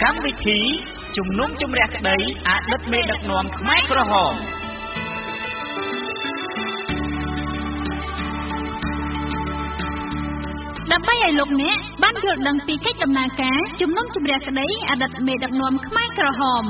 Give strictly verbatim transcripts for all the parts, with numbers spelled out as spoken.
កម្មវិធីជំនុំជម្រះក្តីអតីតមេដឹកនាំខ្មែរក្រហមដើម្បីឲ្យលោកអ្នកបានយល់ដឹងពីកិច្ចដំណើរការជំនុំជម្រះក្តីអតីតមេដឹកនាំខ្មែរក្រហម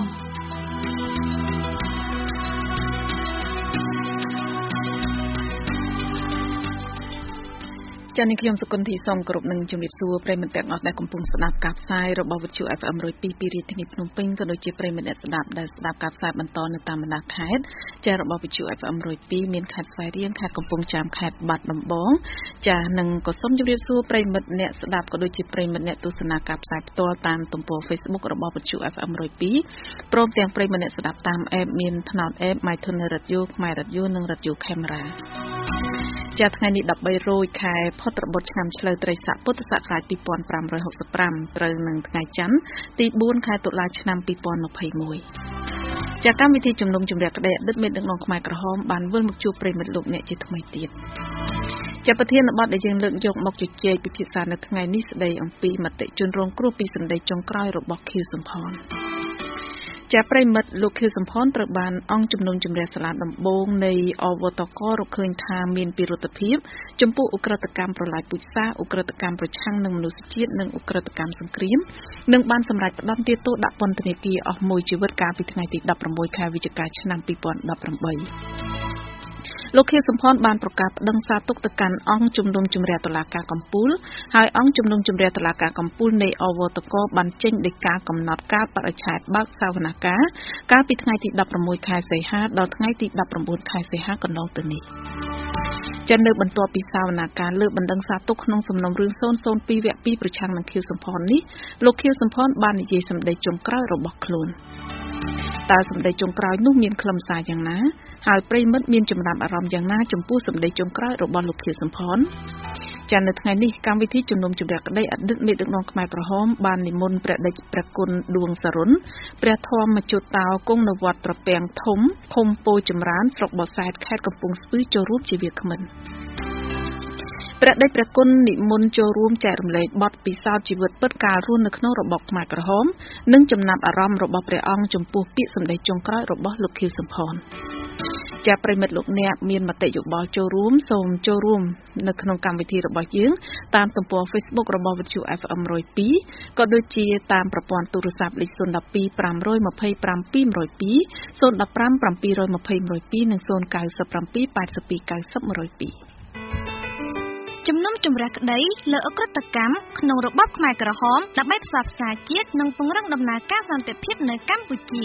ចា៎នេះខ្ញុំសុគន្ធីសូមគោរពនឹងជំរាបសួរប្រិយមិត្តទាំងអស់ដែលកំពុងស្ដាប់ការផ្សាយរបស់វិទ្យុ เอฟ เอ็ม one oh twoពីរាជធានីភ្នំពេញក៏ដូចជាប្រិយមិត្តអ្នកស្ដាប់ដែលស្ដាប់ការផ្សាយបន្តនៅតាមបណ្ដាខេត្តចា៎របស់វិទ្យុ เอฟ เอ็ม one oh twoមានខេត្តស្វាយរៀងខេត្តកំពង់ចាមខេត្តបាត់ដំបងចា៎និងក៏សូមជម្រាបសួរប្រិយមិត្តអ្នកស្ដាប់ក៏ដូចជាប្រិយមិត្តអ្នកទស្សនាការផ្សាយផ្ទាល់តាមទំព័រ Facebook របស់វិទ្យុ เอฟ เอ็ม one oh twoព្រមទាំងប្រិយមិត្តអ្នកស្ដាប់តាម app មានថ្នោត app MyTuner Radio ខ្មែរ Radio និង Radio Cameraចាថ្ងៃនេះ13រោចខែផុតរបត់ឆ្នាំឆ្លូវត្រីស័កពុទ្ធសករាជtwo thousand five hundred sixty-fiveត្រូវនឹងថ្ងៃច័ន្ទទីfourខែតុលាឆ្នាំtwo thousand twenty-oneចាកម្មវិធីជំនុំជម្រះក្តីអតីតមេដឹកនាំខ្មែរក្រហមបានវិលមកជួបប្រិយមិត្តលោកអ្នកជាថ្មីទៀតចាប្រធានបទដែលយើងលើកយកមកជជែកពិភាក្សានៅថ្ងៃនេះស្ដីអំពីមតិជនរងគ្រោះពីសម្ដីចុងក្រោយរបស់ខៀវសំផនចាប្រិមិត្តលោកខៀវសំផនត្រូវបានអង្គជំនុំជម្រះសាលាដំបងនៃអវតករកឃើញថាមានពិរុទ្ធភាពចំពោះឧក្រិដ្ឋកម្មប្រឡាយពូជសាសន៍ឧក្រិដ្ឋកម្មប្រឆាំងនឹងមនុស្សជាតិនិងឧក្រិដ្ឋកម្មសង្គ្រាមនិងបានសម្រេចផ្តន្ទាទោសដាក់ពន្ធនាគារអស់មួយជីវិតកាលពីថ្ងៃទីsixteenខែវិច្ឆិកាឆ្នាំtwo thousand eighteenលោកខៀវសំផនបានប្រកាសប្តឹងសារទុកទៅកាន់អង្គជំនុំជម្រះតុលាការកំពូលហើយអង្គជំនុំជម្រះតុលាការកំពូលនៃអវតកបានចេញដីកាកំណត់កាលបរិច្ឆេទបើកសវនកម្មកាលពីថ្ងៃទីsixteenខែសីហាដល់ថ្ងៃទីnineteenខែសីហាកន្លងទៅនេះចានៅបន្ទាប់ពីសវនកម្មលើបណ្ដឹងសារទុកក្នុងសំណុំរឿងzero zero twoវគ្គtwoប្រឆាំងនឹងខៀវសំផននេះលោកខៀវសំផនបាននិយាយសម្ដីចុងក្រោយរបស់ខ្លួនតើសម្ដីចុងក្រោយនោះមានខ្លឹមសារយ៉ាងណាហើយប្រិមិត្តមានចំណាប់អារម្មណ៍យ៉ាងណាចំពោះសម្ដីចុងក្រោយរបស់លោកខៀវសំផនចានៅថ្ងៃនេះកម្មវិធីជំនុំជម្រះក្តីអតីតមេដឹកនាំខ្មែរក្រហមបាននិមន្តព្រះដេចព្រះគុណដួងសរុនព្រះធម្មជតោគង់នៅវត្តត្រពាំងធំឃុំពោធិ៍ចម្រើនស្រុកបរសែតខេត្តកំពង់ស្ពឺចូលរួមជាវាគ្មិនព្រះដេចព្រះគុណនិមន្តចូលរួមចែករំលែកបទពិសោធន៍ជីវិតពិតកាលរស់នៅក្នុងរបបខ្មែរក្រហមនិងចំណាប់អារម្មណ៍របស់ព្រះអង្គចំពោះពាក្យសម្ដីចុងក្រោយរបស់លោកខៀវសំផនជាប្រិមិត្តលោកអ្នកមានមតិយោបល់ចូលរួមសូមចូលរួមនៅក្នុងកម្មវិធីរបស់យើងតាមទំព័រ Facebook របស់វិទ្យុ เอฟ เอ็ม one oh twoក៏ដូចជាតាមប្រព័ន្ធទូរស័ព្ទលេខzero one two five two five two two zero one five seven two five seven two two twoនិងzero nine seven eight two nine zero one oh two ជំនុំជម្រះក្តីលើអក្រិតកម្មក្នុងរបបខ្មែរក្រហមដើម្បីផ្សព្វផ្សាយជាតិនិងពង្រឹងដំណើរការសន្តិភាពនៅកម្ពុជា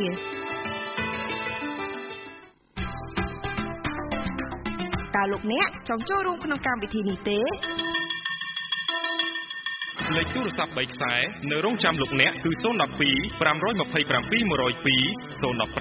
តើលោកអ្នកចង់ចូលរួមក្នុងកម្មវិធីនេះទេលេខទូរស័ព្ទបីខ្សែនៅរងចាំលោកអ្នកគឺzero one two five two seven one two one oh two 015 721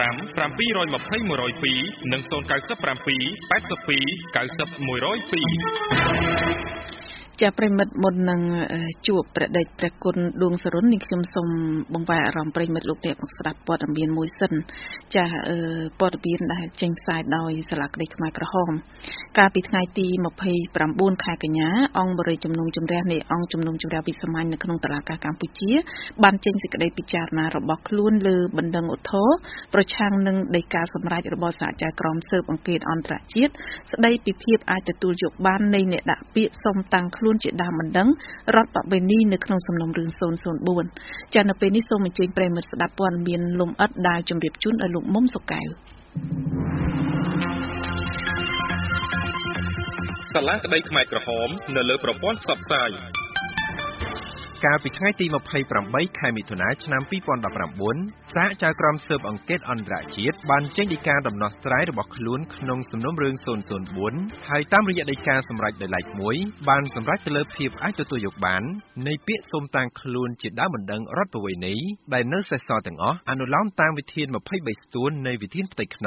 102និងzero nine seven seven eight two nine zero one oh two ចាប្រិមិត្តមុននឹងជួបព្រះដេចព្រះគុណដួងសរុននេះខ្ញុំសូមបង្វែរអារម្មណ៍ប្រិមិត្តលោកអ្នកមកស្ដាប់ព័ត៌មានមួយសិនចាព័ត៌មានដែលចេញផ្សាយដោយសាលាក្តីខ្មែរក្រហមកាលពីថ្ងៃទីtwenty-nineខែកញ្ញាអង្គបរិយាជំនុំជម្រះនៃអង្គជំនុំជម្រះវិសាមញ្ញនៅក្នុងតុលាការកម្ពុជាបានចេញសេចក្តីពិចារណារបស់ខ្លួនលើបណ្ដឹងឧទ្ធរណ៍ប្រឆាំងនឹងដីកាសម្រេចរបស់សហជីវក្រមស៊ើបអង្កេតអន្តរជាតិស្តីពីភាពអាចទទួលយកបាននៃអ្នកដាក់ពាក្យសុំតាំងខ្លួនជាដើមបណ្ដឹងរដ្ឋបវេនីនៅក្នុងសំណុំរឿងzero zero fourចានៅពេលនេះសូមអញ្ជើញប្រិយមិត្តស្ដាប់ព័ត៌មានលំអិតដែលជម្រាបជូនដល់លោកមុំសុកែវសាលាក្តីខ្មែរក្រហមនៅលើប្រព័ន្ធផ្សព្វផ្សាយកាលពីថ្ងៃទីtwenty-eightខែមិថុនាឆ្នាំtwo thousand nineteenសហចៅក្រមស៊ើបអង្កេតអន្តរជាតិបានចេញដីកាដំណោះស្រាយរបស់ខ្លួនក្នុងសំណុំរឿងzero zero fourហើយតាមរយៈដីកាសម្រេចដោយឡែកមួយបានសម្រេចទៅលើភាពអាចទទួលយកបាននៃពាក្យសុំតាំងខ្លួនជាដើមបណ្ដឹងរដ្ឋបវេនីដែលនៅសេសសល់ទាំងអស់អនុលោមតាមវិធានtwenty-threeស្ទួននៃវិធានផ្ទៃក្នុង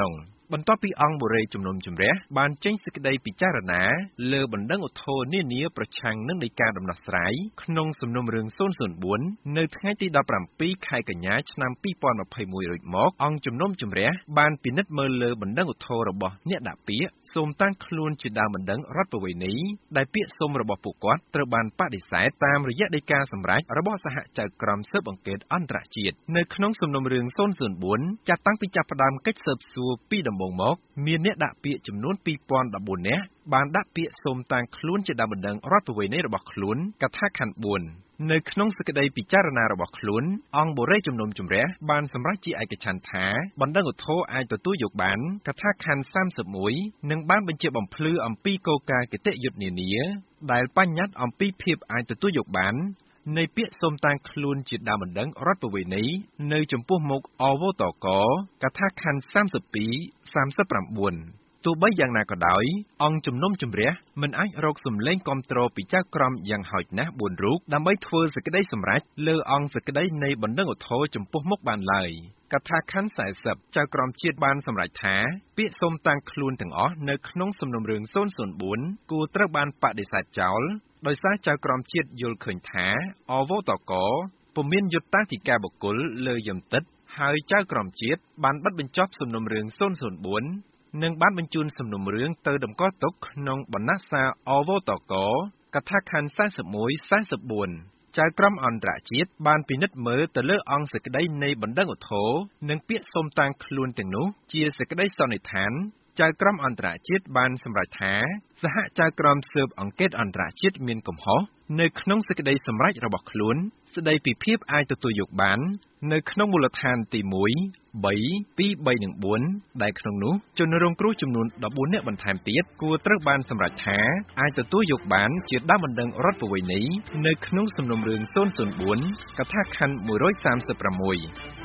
បន្ទាប់ពីអង្គបូរេជំនុំជម្រះបានចេញសេចក្តីពិចារណាលើបណ្ដឹងឧទ្ធរណ៍នានាប្រឆាំងនឹងដីកាដំណោះស្រាយក្នុងសំណុំរឿងศูนย์ศูนย์បួននៅថ្ងៃទីដប់ប្រាំពីរខែកញ្ញាឆ្នាំពីរពាន់ម្ភៃមួយរួចមកអង្គជំនុំជម្រះបានពិនិត្យមើលលើបណ្ដឹងឧទ្ធរណ៍របស់អ្នកដាក់ពាក្យសូមតាំងខ្លួនជាដើមបណ្ដឹងរដ្ឋប្រវេណីដែលពាក្យសុំរបស់ពួកគាត់ត្រូវបានបដិសេធតាមរយៈដីកាសម្រេចរបស់សហចៅក្រមស៊ើបអង្កេតអន្តរជាតិនៅក្នុងសំណុំរឿងศูนย์ศูนย์បួនចាត់តាំងពីចាប់ផ្ដើមកិច្ចស៊ើបសួរពីដំបូងមកមានអ្នកដាក់ពាក្យចំនួនពីរពាន់ដប់បួននាក់បានដាក់ពាក្យសូមតាំងខ្លួនជាដើមបណ្ដឹងរដ្ឋប្រវេណីរបស់ខ្លួនកថាខណ្ឌបួននៅក្នុងសេចក្តីពិចារណារបស់ខ្លួនអង្គបូរេជំនុំជម្រះបានសម្រេចជាឯកច្ឆន្ទថាបណ្ដឹងឧទ្ធរណ៍អាចទទួលយកបានកថាខណ្ឌសាមសិបមួយនិងបានបញ្ជាបំភ្លឺអំពីគោលការណ៍គតិយុត្តនានាដែលបញ្ញត្តិអំពីភាពអាចទទួលយកបាននៃពាក្យសូមតាំងខ្លួនជាដើមបណ្ដឹងរដ្ឋប្រវេណីនៅចំពោះមុខអវតកកថាខណ្ឌសាមសិបពីរ សាមសិបប្រាំបួនទោះបីយ៉ាងណាក៏ដោយអង្គជំនុំជម្រះមិនអាចរកសម្លេងគាំទ្រពីចៅក្រមយ៉ាងហោចណាស់បួនរូបដើម្បីធ្វើសេចក្តីសម្រេចលើអង្គសេចក្តីនៃបណ្ដឹងឧទ្ធរណ៍ចំពោះមុខបានឡើយកថាខណ្ឌសែសិបចៅក្រមជាតិបានសម្រេចថាពាក្យសូមតាំងខ្លួនទាំងអស់នៅក្នុងសំណុំរឿងศูนย์ศูนย์បួនគួរត្រូវបានបដិសេធចោលដោយសារចៅក្រមជាតិយល់ឃើញថាអវតកពុំមានយុត្តាធិការបុគ្គលលើយមទិដ្ឋហើយចៅក្រមជាតិបានបិទបញ្ចប់សំណុំរឿងศูนย์ศูนย์បួននិងបានបញ្ជូនសំណុំរឿងទៅតម្កល់ទុកក្នុងបណ្ណាសាអវតកកថាខណ្ឌសែសិបមួយ សែសិបបួនចៅក្រមអន្តរជាតិបានពិនិត្យមើលទៅលើអង្គសេចក្តីនៃបណ្ដឹងឧទ្ធរណ៍និងពាក្យសូមតាំងខ្លួនទាំងនោះជាសេចក្តីសន្និដ្ឋានចៅក្រមអន្តរជាតិបានសម្រេចថាសហចៅក្រមស៊ើបអង្កេតអន្តរជាតិមានកំហុសនៅក្នុងសេចក្តីសម្រេចរបស់ខ្លួនស្តីពីភាពអាចទទួលយកបាននៅក្នុងមូលដ្ឋានទីមួយ បី ពីរ បី និងបួនដែលក្នុងនោះជនរងគ្រោះចំនួនដប់បួននាក់បន្ថែមទៀតគួរត្រូវបានសម្រេចថាអាចទទួលយកបានជាដើមបណ្ដឹងរដ្ឋប្រវេណីនៅក្នុងសំណុំរឿងศูนย์ศูนย์បួនកថាខណ្ឌមួយរយសាមសិបប្រាំមួយ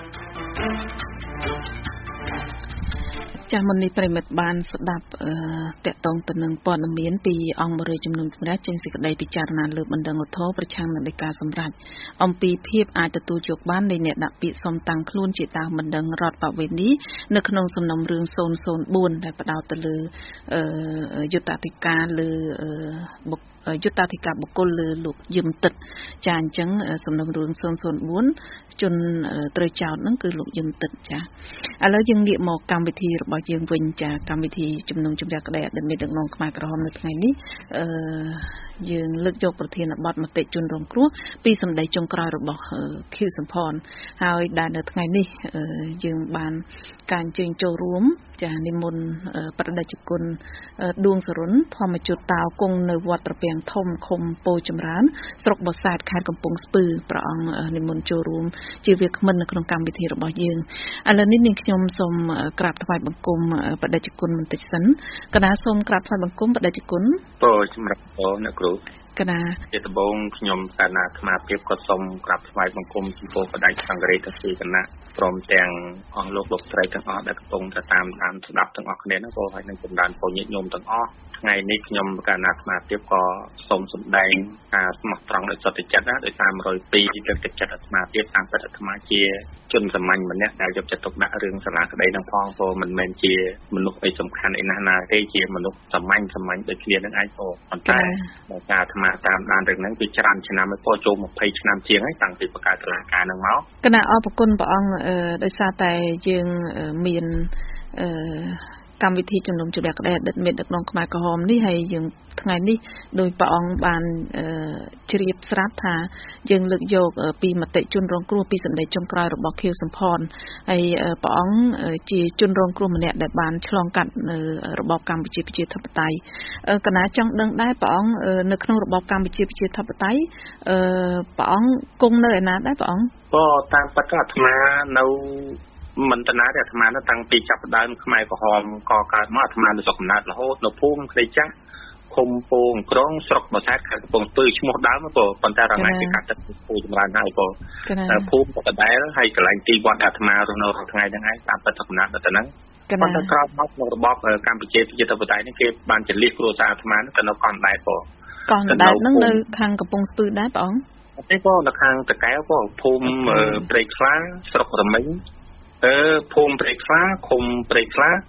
ចាស់មុននេះប្រិមិត្តបានស្ដាប់តកតងទៅនឹងព័ត៌មានពីអង្គបរិយជំនុំជម្រះចេញសេចក្តីពិចារណាលើបណ្ដឹងឧទ្ធរណ៍ប្រឆាំងនឹងដីកាសម្រេចអំពីភាពអាចទទួលយកបាននៃអ្នកដាក់ពាក្យសុំតាំងខ្លួនជាដើមបណ្ដឹងរដ្ឋប្រវេណីនៅក្នុងសំណុំរឿងศูนย์ศูนย์បួនដែលផ្ដោតទៅលើយុត្តាធិការលើបុគ្គលយុត្តាធិការបុគ្គលលើលោកយឹមទឹកចាអញ្ចឹងសំណុំរឿងศูนย์ศูนย์បួនជនត្រូវចោទហ្នឹងគឺលោកយឹមទឹកចាឥឡូវយើងងាកមកកម្មវិធីរបស់យើងវិញចាកម្មវិធីជំនុំជម្រះក្តីអតីតមេដឹកនាំខ្មែរក្រហមនៅថ្ងៃនេះអឺយើងលើកយកប្រធានបទមតិជនរងគ្រោះពីសម្ដីចុងក្រោយរបស់ខៀវសំផនហើយដែលនៅថ្ងៃនេះយើងបានការអញ្ជើញចូលរួមចានិមន្តប្រដេជគុណដួងសរុនធម្មជុតតាវគង់នៅវត្តត្រពាំងធំឃុំពោធិ៍ចម្រើនស្រុកបរសែតខេត្តកំពង់ស្ពឺព្រះអង្គនិមន្តចូលរួមជាវាគ្មិននៅក្នុងកម្មវិធីរបស់យើងឥឡូវនេះនាងខ្ញុំសូមក្រាបថ្វាយបង្គំប្រដេជគុណបន្តិចសិនកណាសូមក្រាបថ្វាយបង្គំប្រដេជគុណពោសម្រាប់ពោអ្នកគ្រូកណាជាដំបូងខ្ញុំកណាអាត្មាភាពក៏សូមក្រាបថ្វាយបង្គំចំពោះបដិសង្ឃរាជទាំងពីរគណៈព្រមទាំងអស់លោកលោកស្រីទាំងអស់ដែលកំពុងតែតាមដានស្ដាប់ទាំងអស់គ្នានោះក៏ហើយនឹងចម្រើនពលញាតិញោមទាំងអស់ថ្ងៃនេះខ្ញុំកណាអាត្មាភាពក៏សូមសម្ដែងការស្មោះត្រង់ដោយសុទ្ធចិត្តណាដោយសារមួយរយពីរលើកទឹកចិត្តអាត្មាភាពតាមពិតអាត្មាជាជនសាមញ្ញម្នាក់ដែលយកចិត្តទុកដាក់រឿងសាលាក្តីនឹងផងព្រោះមិនមែនជាមនុស្សអីសំខាន់អីណាស់ណាទេជាមនុស្សសាមញ្ញសាមញ្ញដូចគ្នានឹងឯងព្រោះប៉ុន្តែដោយសារអាត្មាតាមដានរឿងហ្នឹងពីច្រើនឆ្នាំហើយព្រោះចូលម្ភៃឆ្នាំជាងហើយតាំងពីបង្កើតតុលាការហ្នឹងមកគណៈអរគុណព្រះអង្គដោយសារតែយើងមានអឺកម្មវិធីជំនុំជម្រះក្តីអតីតមេដឹកនាំខ្មែរក្រហមនេះហើយយើងថ្ងៃនេះដោយព្រះអង្គបានជ្រាបស្រាប់ថាយើងលើកយកពីមតិជនរងគ្រោះពីសម្ដីចុងក្រោយរបស់ខៀវសំផនហើយព្រះអង្គជាជនរងគ្រោះម្នាក់ដែលបានឆ្លងកាត់នៅរបបកម្ពុជាប្រជាធិបតេយ្យគណៈចង់ដឹងដែរព្រះអង្គនៅក្នុងរបបកម្ពុជាប្រជាធិបតេយ្យព្រះអង្គគង់នៅឯណាដែរព្រះអង្គក៏តាមពិតអាត្មានៅមិនតាណាទេអាត្មានៅតាំងពីចាប់ផ្ដើមខ្មែរក្រហមកកើតមកអាត្មានៅស្រុកកំណើតរហូតនៅភូមិក្តីចាស់ឃុំពងក្រុងស្រុកបរសែតខេត្តកំពង់ស្ពឺឈ្មោះដើមក៏ប៉ុន្តែរងថ្ងៃគេកាត់ទឹកពូចម្រើនហើយក៏ភូមិក៏ដដែលហើយកន្លែងទីវត្តអាត្មារស់នៅរាល់ថ្ងៃហ្នឹងឯងតាមពិតស្រុកកំណើតទៅហ្នឹងប៉ុន្តែក្រោយមកក្នុងរបបកម្ពុជាប្រជាធិបតេយ្យនេះគេបានចលិះគ្រួសារអាត្មាទៅនៅកណ្ដាលក៏កណ្ដាលហ្នឹងនៅខាងកំពង់ស្ពឺដែរបងអត់ទេក៏នៅខាងតកែវក៏ភូមិព្រៃខ្លាស្រុករមិញអឺភូមិព្រៃខ្លាឃុំព្រៃខ្លាស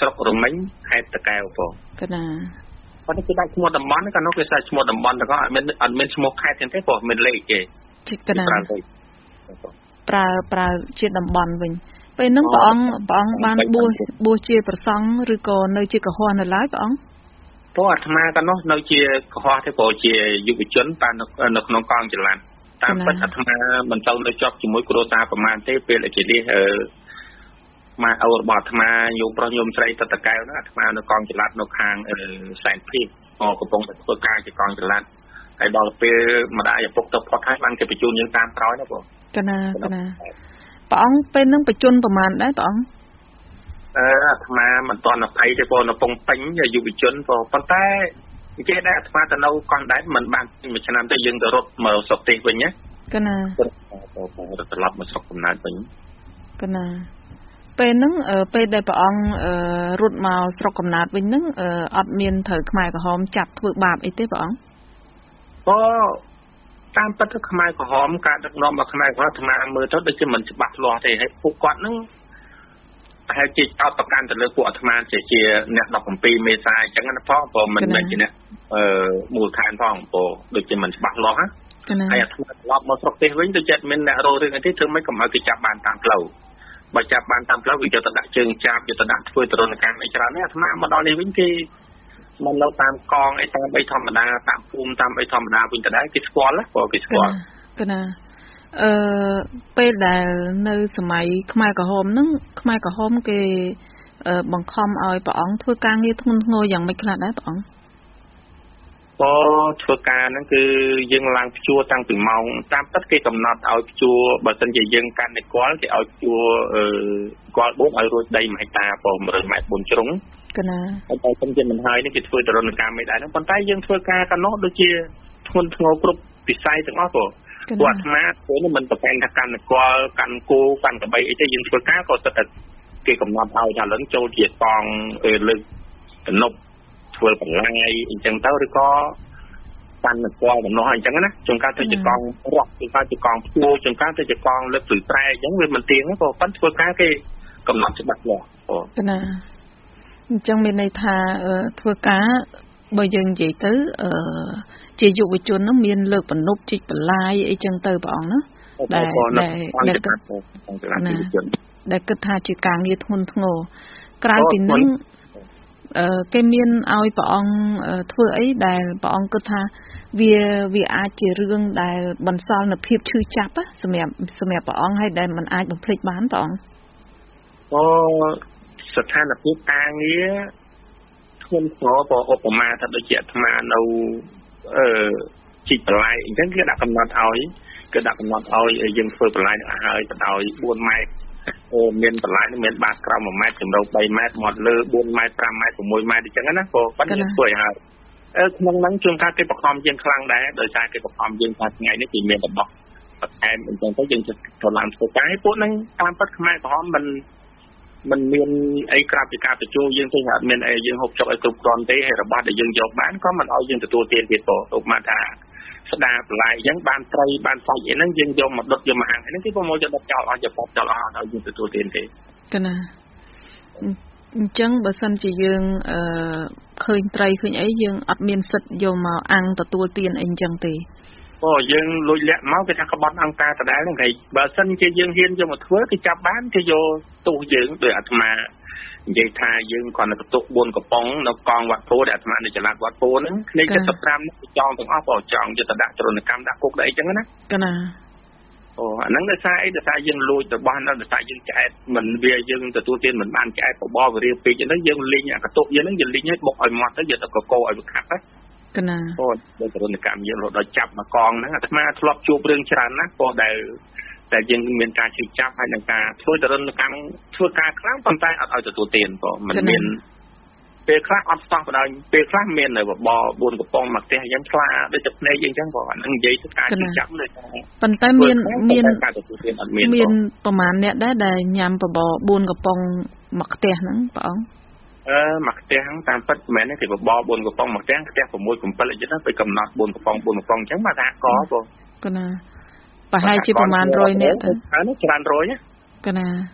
ស្រុករមិញខេត្តតាកែវបងកណាប៉ុន្តែគេដាក់ឈ្មោះតំបន់ក៏នោះគេដាក់ឈ្មោះតំបន់ទាំងអស់អត់មានអត់មានឈ្មោះខេត្តទេបងមានលេខគេជិះកណាប្រើប្រើជាតំបន់វិញពេលហ្នឹងព្រះអង្គព្រះអង្គបានបួសបួសជាព្រះសង្ឃឬក៏នៅជាកុហកនៅឡើយព្រះអង្គព្រោះអាត្មាក៏នោះនៅជាកុហកទេព្រោះជាយុវជនតាមនៅក្នុងកងចល័តតាមពិតអាត្មាមិនទៅនៅជាប់ជាមួយគ្រួសារប្រមាណទេពេលជានេះអឺមកអោរបស់អាត្មាយោប្រុសញោមស្រីតតកែវណាអាត្មានៅកងចល័តនៅខាងសែនភីអកំពុងតែធ្វើការជាកងចល័តហើយដល់ពេលម្ដាយឪពុកទៅផុតហើយបានគេបញ្ជូនយើងតាមក្រោយណាបងកណាកណាព្រះអង្គពេលហ្នឹងបញ្ជូនប្រមាណដែរព្រះអង្គអឺអាត្មាមិនទាន់អភ័យទេបងនៅពងពេញយុវជនបងប៉ុន្តែនិយាយដែរអាត្មាទៅនៅកងដែរមិនបានមួយឆ្នាំទៅយើងទៅរត់មកស្រុកទេសវិញណាកណាបងរត់ត្រឡប់មកស្រុកកំណើតវិញកណាពេលហ្នឹងពេលដែលព្រះអង្គរត់មកស្រុកកំណើតវិញហ្នឹងអត់មានត្រូវខ្មែរក្រហមចាប់ធ្វើបាបអីទេព្រះអង្គក៏តាមពិតទៅខ្មែរក្រហមការដឹកនាំរបស់ខ្មែរក្រហមអាត្មាមើលទៅដូចជាមិនច្បាស់លាស់ទេហើយពួកគាត់ហ្នឹងហើយជាចោតប្រកាន់ទៅលើពួកអាត្មាជាជាអ្នកដប់អំពីមេសាអញ្ចឹងណាផងព្រោះមិនមែនជាអ្នកអឺមូលដ្ឋានផងព្រោះដូចជាមិនច្បាស់លាស់ណាហើយអាត្មាត្រឡប់មកស្រុកទេសវិញទៅចិត្តមានអ្នករោរឿងអីទេធ្វើម៉េចកុំឲ្យគេចាប់បានតាមផ្លូវបើចាប់បានតាមផ្លូវវាយកទៅដាក់ជើងចាប់យកទៅដាក់ធ្វើទរណកម្មអីច្រើនណាអាត្មាមកដល់នេះវិញគេមកនៅតាមកងអីតាមអីធម្មតាតាមភូមិតាមអីធម្មតាវិញទៅដែរគេស្គាល់ណាព្រោះគេស្គាល់កណាអឺពេលដែលនៅសម័យខ្មែរក្រហមហ្នឹងខ្មែរក្រហមគេបង្ខំឲ្យព្រះអង្គធ្វើការងារធ្ងន់ធ្ងរយ៉ាងម៉េចខ្លះដែរព្រះអង្គក៏ធ្វើការហ្នឹងគឺយើងឡើងព្យួរតាំងពីម៉ោងតាមពិតគេកំណត់ឲ្យព្យួរបើសិនជាយើងកាន់តែគាល់គេឲ្យព្យួរអឺគាល់បូកឲ្យរួចដីមួយហិកតាប៉ុន្មានម៉ែត្របួនជ្រុងកណាហើយតែសិនជាមិនហើយនេះគេធ្វើទរណកម្មមិនដែរហ្នឹងប៉ុន្តែយើងធ្វើការកណ្ដោះដូចជាធ្ងន់ធ្ងរគ្រប់វិស័យទាំងអស់ព្រោះពួកអាត្មាធ្វើនេះមិនប្រកាន់ថាកាន់គាល់កាន់គោកាន់កបីអីទេយើងធ្វើការក៏ស្ទើរតែគេកំណត់ឲ្យថាឡើងចូលជាកងលើកតំណប់ធ្វើបន្លាយអញ្ចឹងទៅឬក៏កាន់គាល់បំណោះអញ្ចឹងណាជួនកាលទៅជាកងរស់ជួនកាលជាកងព្យួរជួនកាលទៅជាកងលើកព្រឺប្រែអញ្ចឹងវាមិនទៀងទេព្រោះប៉ុន្តែធ្វើការគេកំណត់ច្បាស់លាស់អូណាអញ្ចឹងមានន័យថាធ្វើការបើយើងនិយាយទៅអឺជាយុវជនហ្នឹងមានលើកបំណប់ជីកបន្លាយអីចឹងទៅព្រះអង្គណាដែលដែលគិតដែលគិតថាជាការងារធ្ងន់ធ្ងរក្រៅពីហ្នឹងអឺគេមានឲ្យព្រះអង្គធ្វើអីដែលព្រះអង្គគិតថាវាវាអាចជារឿងដែលបន្សល់នូវភាពឈឺចាប់សម្រាប់សម្រាប់ព្រះអង្គហើយដែលมันអាចបំភ្លេចបានព្រះអង្គអូស្ថានភាពការងារធ្ងន់ធ្ងរព្រោះឧបមាថាដូចជាអាត្មានៅអឺជីកបន្លាយអញ្ចឹងគេដាក់កំណត់ឲ្យគេដាក់កំណត់ឲ្យយើងធ្វើបន្លាយនឹងឲ្យទៅដោយបួនម៉ែត្រអូមានបន្លាយនឹងមានបាតក្រោមមួយម៉ែត្រជម្រៅបីម៉ែត្រមាត់លើបួនម៉ែត្រប្រាំម៉ែត្រ៦ម៉ែត្រអញ្ចឹងណាព្រោះប៉ុន្តែធ្វើឲ្យហើយអឺក្នុងហ្នឹងជួនកាលគេបង្ខំយើងខ្លាំងដែរដោយសារគេបង្ខំយើងថាថ្ងៃនេះគេមានបដោះបន្ថែមអញ្ចឹងទៅយើងจะធ្វើឡើងធ្វើការឲ្យពួកហ្នឹងតាមពិតខ្មែរក្រហមមិនមិនមានអីក្រាបពីការបញ្ចូលយើងទេអត់មានអីយើងហូបចុកឲ្យគ្រប់គ្រាន់ទេហើយរបស់ដែលយើងយកបានក៏មិនឲ្យយើងទទួលទានទៀតព្រោះឧបមាថាស្ដាបន្លាយអញ្ចឹងបានត្រីបានសាច់អីហ្នឹងយើងយកមកដុតយកមកហាំងហ្នឹងគេប្រមូលយកដុតចោលអស់យកបោកចោលអស់ឲ្យយើងទទួលទានទេកណាអញ្ចឹងបើសិនជាយើងអឺឃើញត្រីឃើញអីយើងអត់មានសិទ្ធយកមកអាំងទទួលទានអីអញ្ចឹងទេអូយើងលួចលាក់មកគេថាក្បត់អង្គការដដែលហ្នឹងគេបើសិនជាយើងហ៊ានយកមកធ្វើគេចាប់បានគេយកទោសយើងដោយអាត្មានិយាយថាយើងគ្រាន់តែកតុកបួនកំប៉ុងនៅកងវត្តពោដែលអាត្មានៅចល័តវត្តពោហ្នឹងគ្នា칠십오នេះចង់ទាំងអស់បើចង់យកទៅដាក់ទរណកម្មដាក់គុកដាក់អីចឹងណាកណាអូអាហ្នឹងដោយសារអីដោយសារយើងលួចរបស់ហ្នឹងដោយសារយើងឆ្អែតមិនវាយើងទទួលទានមិនបានឆ្អែតបបរវារៀបពេកចឹងយើងលីងអាកតុកយើងហ្នឹងយើងលីងឲ្យបុកឲ្យមាត់ទៅយកទៅកកឲ្យវាខាប់ណាកណាអូដោយទរណកម្មយើងរត់ដល់ចាប់មកកងហ្នឹងអាត្មាធ្លាប់ជួបរឿងច្រើនណាស់ព្រោះដែលតែយើងមានការជិះចាប់ហើយនឹងការធ្វើទរណកម្មធ្វើការខ្លាំងប៉ុន្តែអត់ឲ្យទទួលទានព្រោះมันមានពេលខ្លះអត់ស្ទោះបណ្ដោយពេលខ្លះមាននៅបបរបួនកំប៉ុងមកផ្ទះយើងខ្លាដូចតែភ្នែកយើងអញ្ចឹងព្រោះអានឹងនិយាយទៅការជិះចាប់លើប៉ុន្តែមានមានមានប្រហែលអ្នកដែរដែលញ៉ាំបបរបួនកំប៉ុងមកផ្ទះហ្នឹងបងអង្គអឺមកផ្ទះហ្នឹងតាមពិតមិនមែនទេបបរបួនកំប៉ុងមកផ្ទះផ្ទះ6 7អីចឹងទៅไปកំណត់បួនកំប៉ុងបួនកំប៉ុងអញ្ចឹងមកថាកបងកណាប្រហែលជាប្រហែលរយនាក់ទៅហើយច្រើនរយណាកណា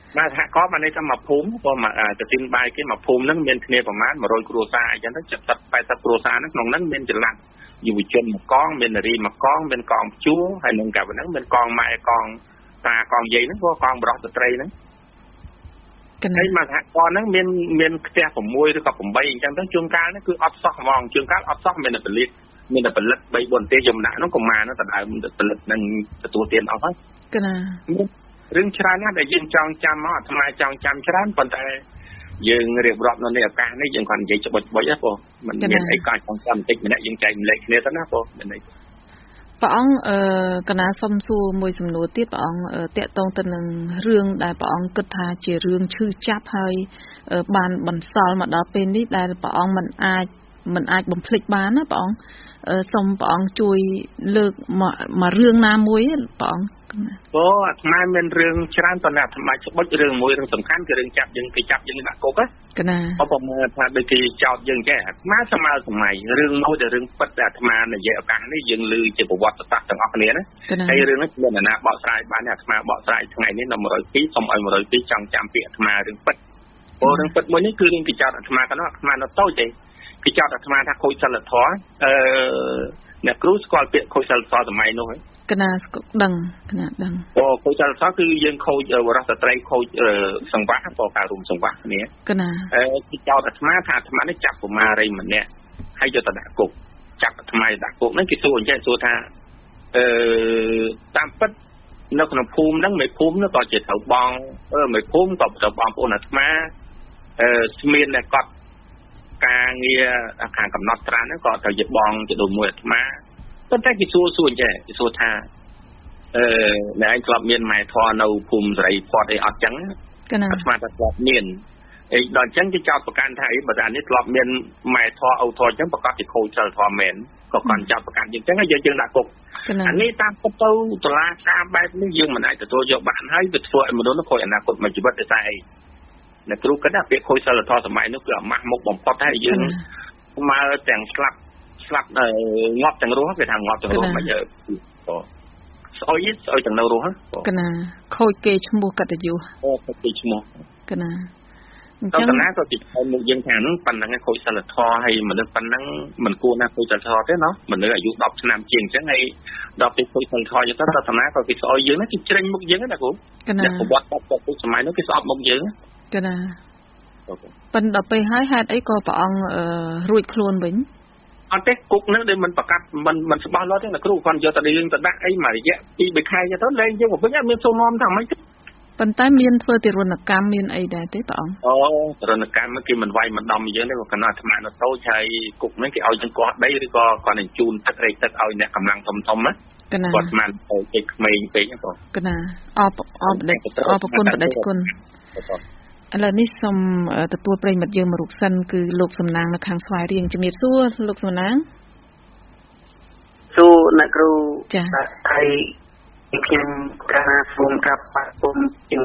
បាទសហគមន៍បាននេះថាមកភូមិក៏មកទៅទីនបាយគេមកភូមិហ្នឹងមានគ្នាប្រមាណ100គ្រួសារអញ្ចឹងទៅ七សិបแปดសិបគ្រួសារហ្នឹងក្នុងហ្នឹងមានចល័តយុវជនមួយកងមាននារីមួយកងមានកងព្យួរហើយនឹងកាលហ្នឹងមានកងម៉ែកងតាកងយាយហ្នឹងក៏កងបរោះស្ត្រីហ្នឹងហើយមកសហគមន៍ហ្នឹងមានមានផ្ទះ6ឬក៏8អញ្ចឹងទៅជួនកាលហ្នឹងគឺអត់សោះហ្មងជួនកាលអត់សោះមានតែពលិតមានតែផលិត3 4ទេខ្ញុំដាក់ហ្នឹងក៏មកហ្នឹងដដើមផលិតនឹងទទួលទានអស់ហើយកណារឿងច្រើនណាស់ដែលយើងចង់ចាំមកអាត្មាចង់ចាំច្រើនប៉ុន្តែយើងរៀបរាប់នៅในឱកាសនេះយើងគាត់និយាយច្បុចច្បុចណាបងមិនមានអីក៏ចង់ចាំបន្តិចម្នាក់យើងចែកម្លែកគ្នាទៅណាបងមានអីព្រះអង្គអឺកណាសុំសួរមួយសំណួរទៀតព្រះអង្គតាក់ទងទៅនឹងរឿងដែលព្រះអង្គគិតថាជារឿងឈឺចាប់ហើយបានបន្សល់មកដល់ពេលនេះដែលព្រះអង្គមិនអាចមិនអាចបំភ្លេចបានណាព្រះអង្គសូមព្រះអង្គជួយលើកមកមករឿងណាមួយព្រះអង្គអូអាត្មាមានរឿងច្រើនប៉ុន្តែអាត្មាច្បុចរឿងមួយរឿងសំខាន់គឺរឿងចាប់យើងគេចាប់យើងដាក់គុកណាកណាអបមើលថាដូចគេចោទយើងចេះអាត្មាស្មើសម័យរឿងមួយដែលរឿងពិតដែលអាត្មានិយាយឱកាសនេះយើងឮជាប្រវត្តិសាស្ត្រទាំងអស់គ្នាណាហើយរឿងនេះមានអ្នកណាបកស្រាយបានអាត្មាបកស្រាយថ្ងៃនេះដល់102សូមឲ្យ102ចង់ចាំពាក្យអាត្មារឿងពិតព្រោះរឿងពិតមួយនេះគឺរឿងគេចោទអាត្មាកណ្ដោះអាត្មានៅតូចទេគេចោទអាត្មាថាខូចសិលធម៌អឺអ្នកគ្រូស្គាល់ពាក្យខូចសិលធម៌សម័យនោះហ៎កណាដឹងកណាដឹងអូខូចសិលធម៌គឺយើងខូចវរស្ត្រីខូចសង្វាក់ក៏ការរួមសង្វាក់គ្នាកណាអឺគេចោទអាត្មាថាអាត្មានេះចាប់កុមារីម្នាក់ហើយយកទៅដាក់គុកចាប់អាត្មាដាក់គុកហ្នឹងគេសួរអញ្ចឹងសួរថាអឺតាមពិតនៅក្នុងភូមិហ្នឹងមេភូមិនោះក៏ជាត្រូវបងអឺមេភូមិក៏ត្រូវបងប្អូនអាត្មាអឺស្មានតែគាត់ការងារខាងកំណត់ត្រាហ្នឹងក៏ត្រូវជាបងជាដូចមួយអាត្មាប៉ុន្តែគេសួរសួរអញ្ចឹងគេសួរថាអឺអ្នកឯងធ្លាប់មានម៉ែធរនៅភូមិសេរីផាត់អីអត់ចឹងអាត្មាថាធ្លាប់មានអីដល់អញ្ចឹងគេចោទប្រកាន់ថាអីបើតែនេះធ្លាប់មានម៉ែធរឪធរអញ្ចឹងប្រកាសជាខូចសិលធម៌មែនក៏គាត់ចោទប្រកាន់យើងអញ្ចឹងហើយយើងយើងដាក់គុកអានេះតាមពិតទៅតុលាការបែបនេះយើងមិនអាចទទួលយកបានហើយវាធ្វើឲ្យមនុស្សនោះខូចអនាគតមួយជីវិតដោយសារអីអ្នកគ្រូគិតថាពាក្យខូចសិលធម៌សម័យនោះគឺអាម៉ាស់មុខបំផុតហើយយើងមើលទាំងស្លាប់ស្លាប់ងាប់ទាំងរស់គេថាងាប់ទាំងរស់មិនយើស្អុយស្អុយទាំងនៅរស់កណាខូចគេឈ្មោះកតញ្ញូអូខូចគេឈ្មោះកណាអញ្ចឹងកណាក៏ទីមុខយើងថាហ្នឹងប៉ុណ្ណឹងខូចសិលធម៌ហើយមនុស្សប៉ុណ្ណឹងមិនគួរណាខូចសិលធម៌ទេណោះមនុស្សអាយុដប់ឆ្នាំជាងអញ្ចឹងហើយដល់ពេលខូចសិលធម៌យើងទៅតតាក៏គេស្អុយយើងណាគេជ្រេញមុខយើងណាគ្រូអ្នកប្រវត្តិគាត់ទៅសម័យនោះគេស្អប់មុខយើងកណាប៉ុន្តែដល់ពេលហើយហេតុអីក៏ព្រះអង្គរួចខ្លួនវិញអត់ទេគុកនឹងដែលមិនប្រកាសមិនមិនច្បាស់លាស់ទេអ្នកគ្រូគាត់យកតែយើងទៅដាក់អីមួយរយៈពីរបីខែទៅលែងយើងវិញអត់មានសូមនាំថាម៉េចទេប៉ុន្តែមានធ្វើទារុណកម្មមានអីដែរទេព្រះអង្គអូទារុណកម្មគេមិនវាយមិនដំយើងទេគាត់កណ្ដោះអាត្មានៅតូចហើយគុកហ្នឹងគេឲ្យយើងកោះដីឬក៏គាត់នឹងជូនទឹករែកទឹកឲ្យអ្នកកម្លាំងធំធំណាគាត់ស្មានទៅគេក្មេងពេកហ្នឹងបងកណាអបអបដេចអបគុណបដិគុណឥឡូវនេះសូមទទួលប្រិយមិត្តយើងមករូបសិនគឺលោកសំណាងនៅខាងស្វាយរៀងជំរាបសួរលោកសំណាងសួរអ្នកគ្រូចា៎ហើយខ្ញុំកាលណាសូមក្រាបបាត់ពុំជា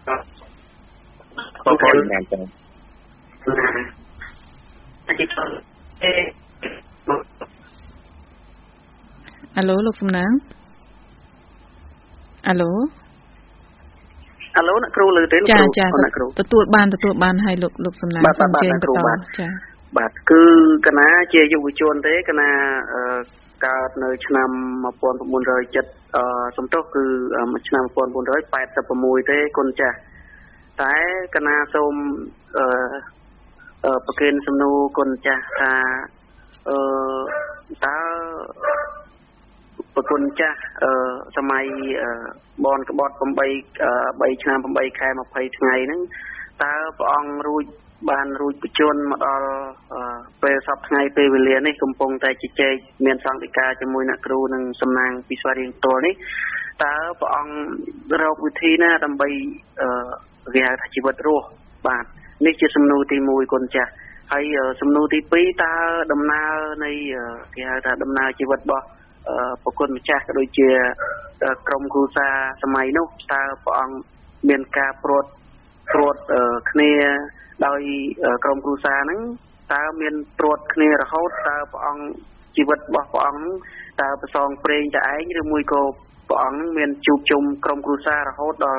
បងប្អូនណាស់ចា៎អតិថិអេអាឡូលោកសំណាងអាឡូអាឡូអ្នកគ្រូលើទេលោកគ្រូអ្នកគ្រូទទួលបានទទួលបានឲ្យលោកលោកសំណាងសូមជើញបន្តចា៎បាទគឺកណាជាយុវជនទេកណាកើតនៅឆ្នាំmột nghìn chín trăm七អឺសំទោសគឺឆ្នាំmột nghìn chín trăm八十sáuទេគុណចាស់តែកណាសូមអឺប្រគិនសំណួរគុណចាស់ថាអឺតើប្រគុណចាស់អឺសម័យបនក្បត់8ឆ្នាំ8ខែ20ថ្ងៃហ្នឹងតើព្រះអង្គរួចបានរួចបញ្ជូនមកដល់ពេលសប្តាហ៍ថ្ងៃពេលវេលានេះកំពុងតែជជែកមានសង្ឃិកាជាមួយអ្នកគ្រូនិងសំណាងពីស្វាយរៀងផ្ទាល់នេះតើព្រះអង្គរកវិធីណាដើម្បីគេហៅថាជីវិតរស់បាទនេះជាសំណួរទីមួយគុណចាស់ហើយសំណួរទីពីរតើដំណើរនៃគេហៅថាដំណើរជីវិតរបស់ប្រគុណម្ចាស់ក៏ដូចជាក្រុមគ្រួសារសម័យនោះតើព្រះអង្គមានការព្រួតព្រួតគ្នាដោយក្រុមគ្រួសារហ្នឹងតើមានព្រួតគ្នារហូតតើព្រះអង្គជីវិតរបស់ព្រះអង្គតើប្រសងព្រេងតែឯងឬមួយក៏ព្រះអង្គមានជួបជុំក្រុមគ្រួសាររហូតដល់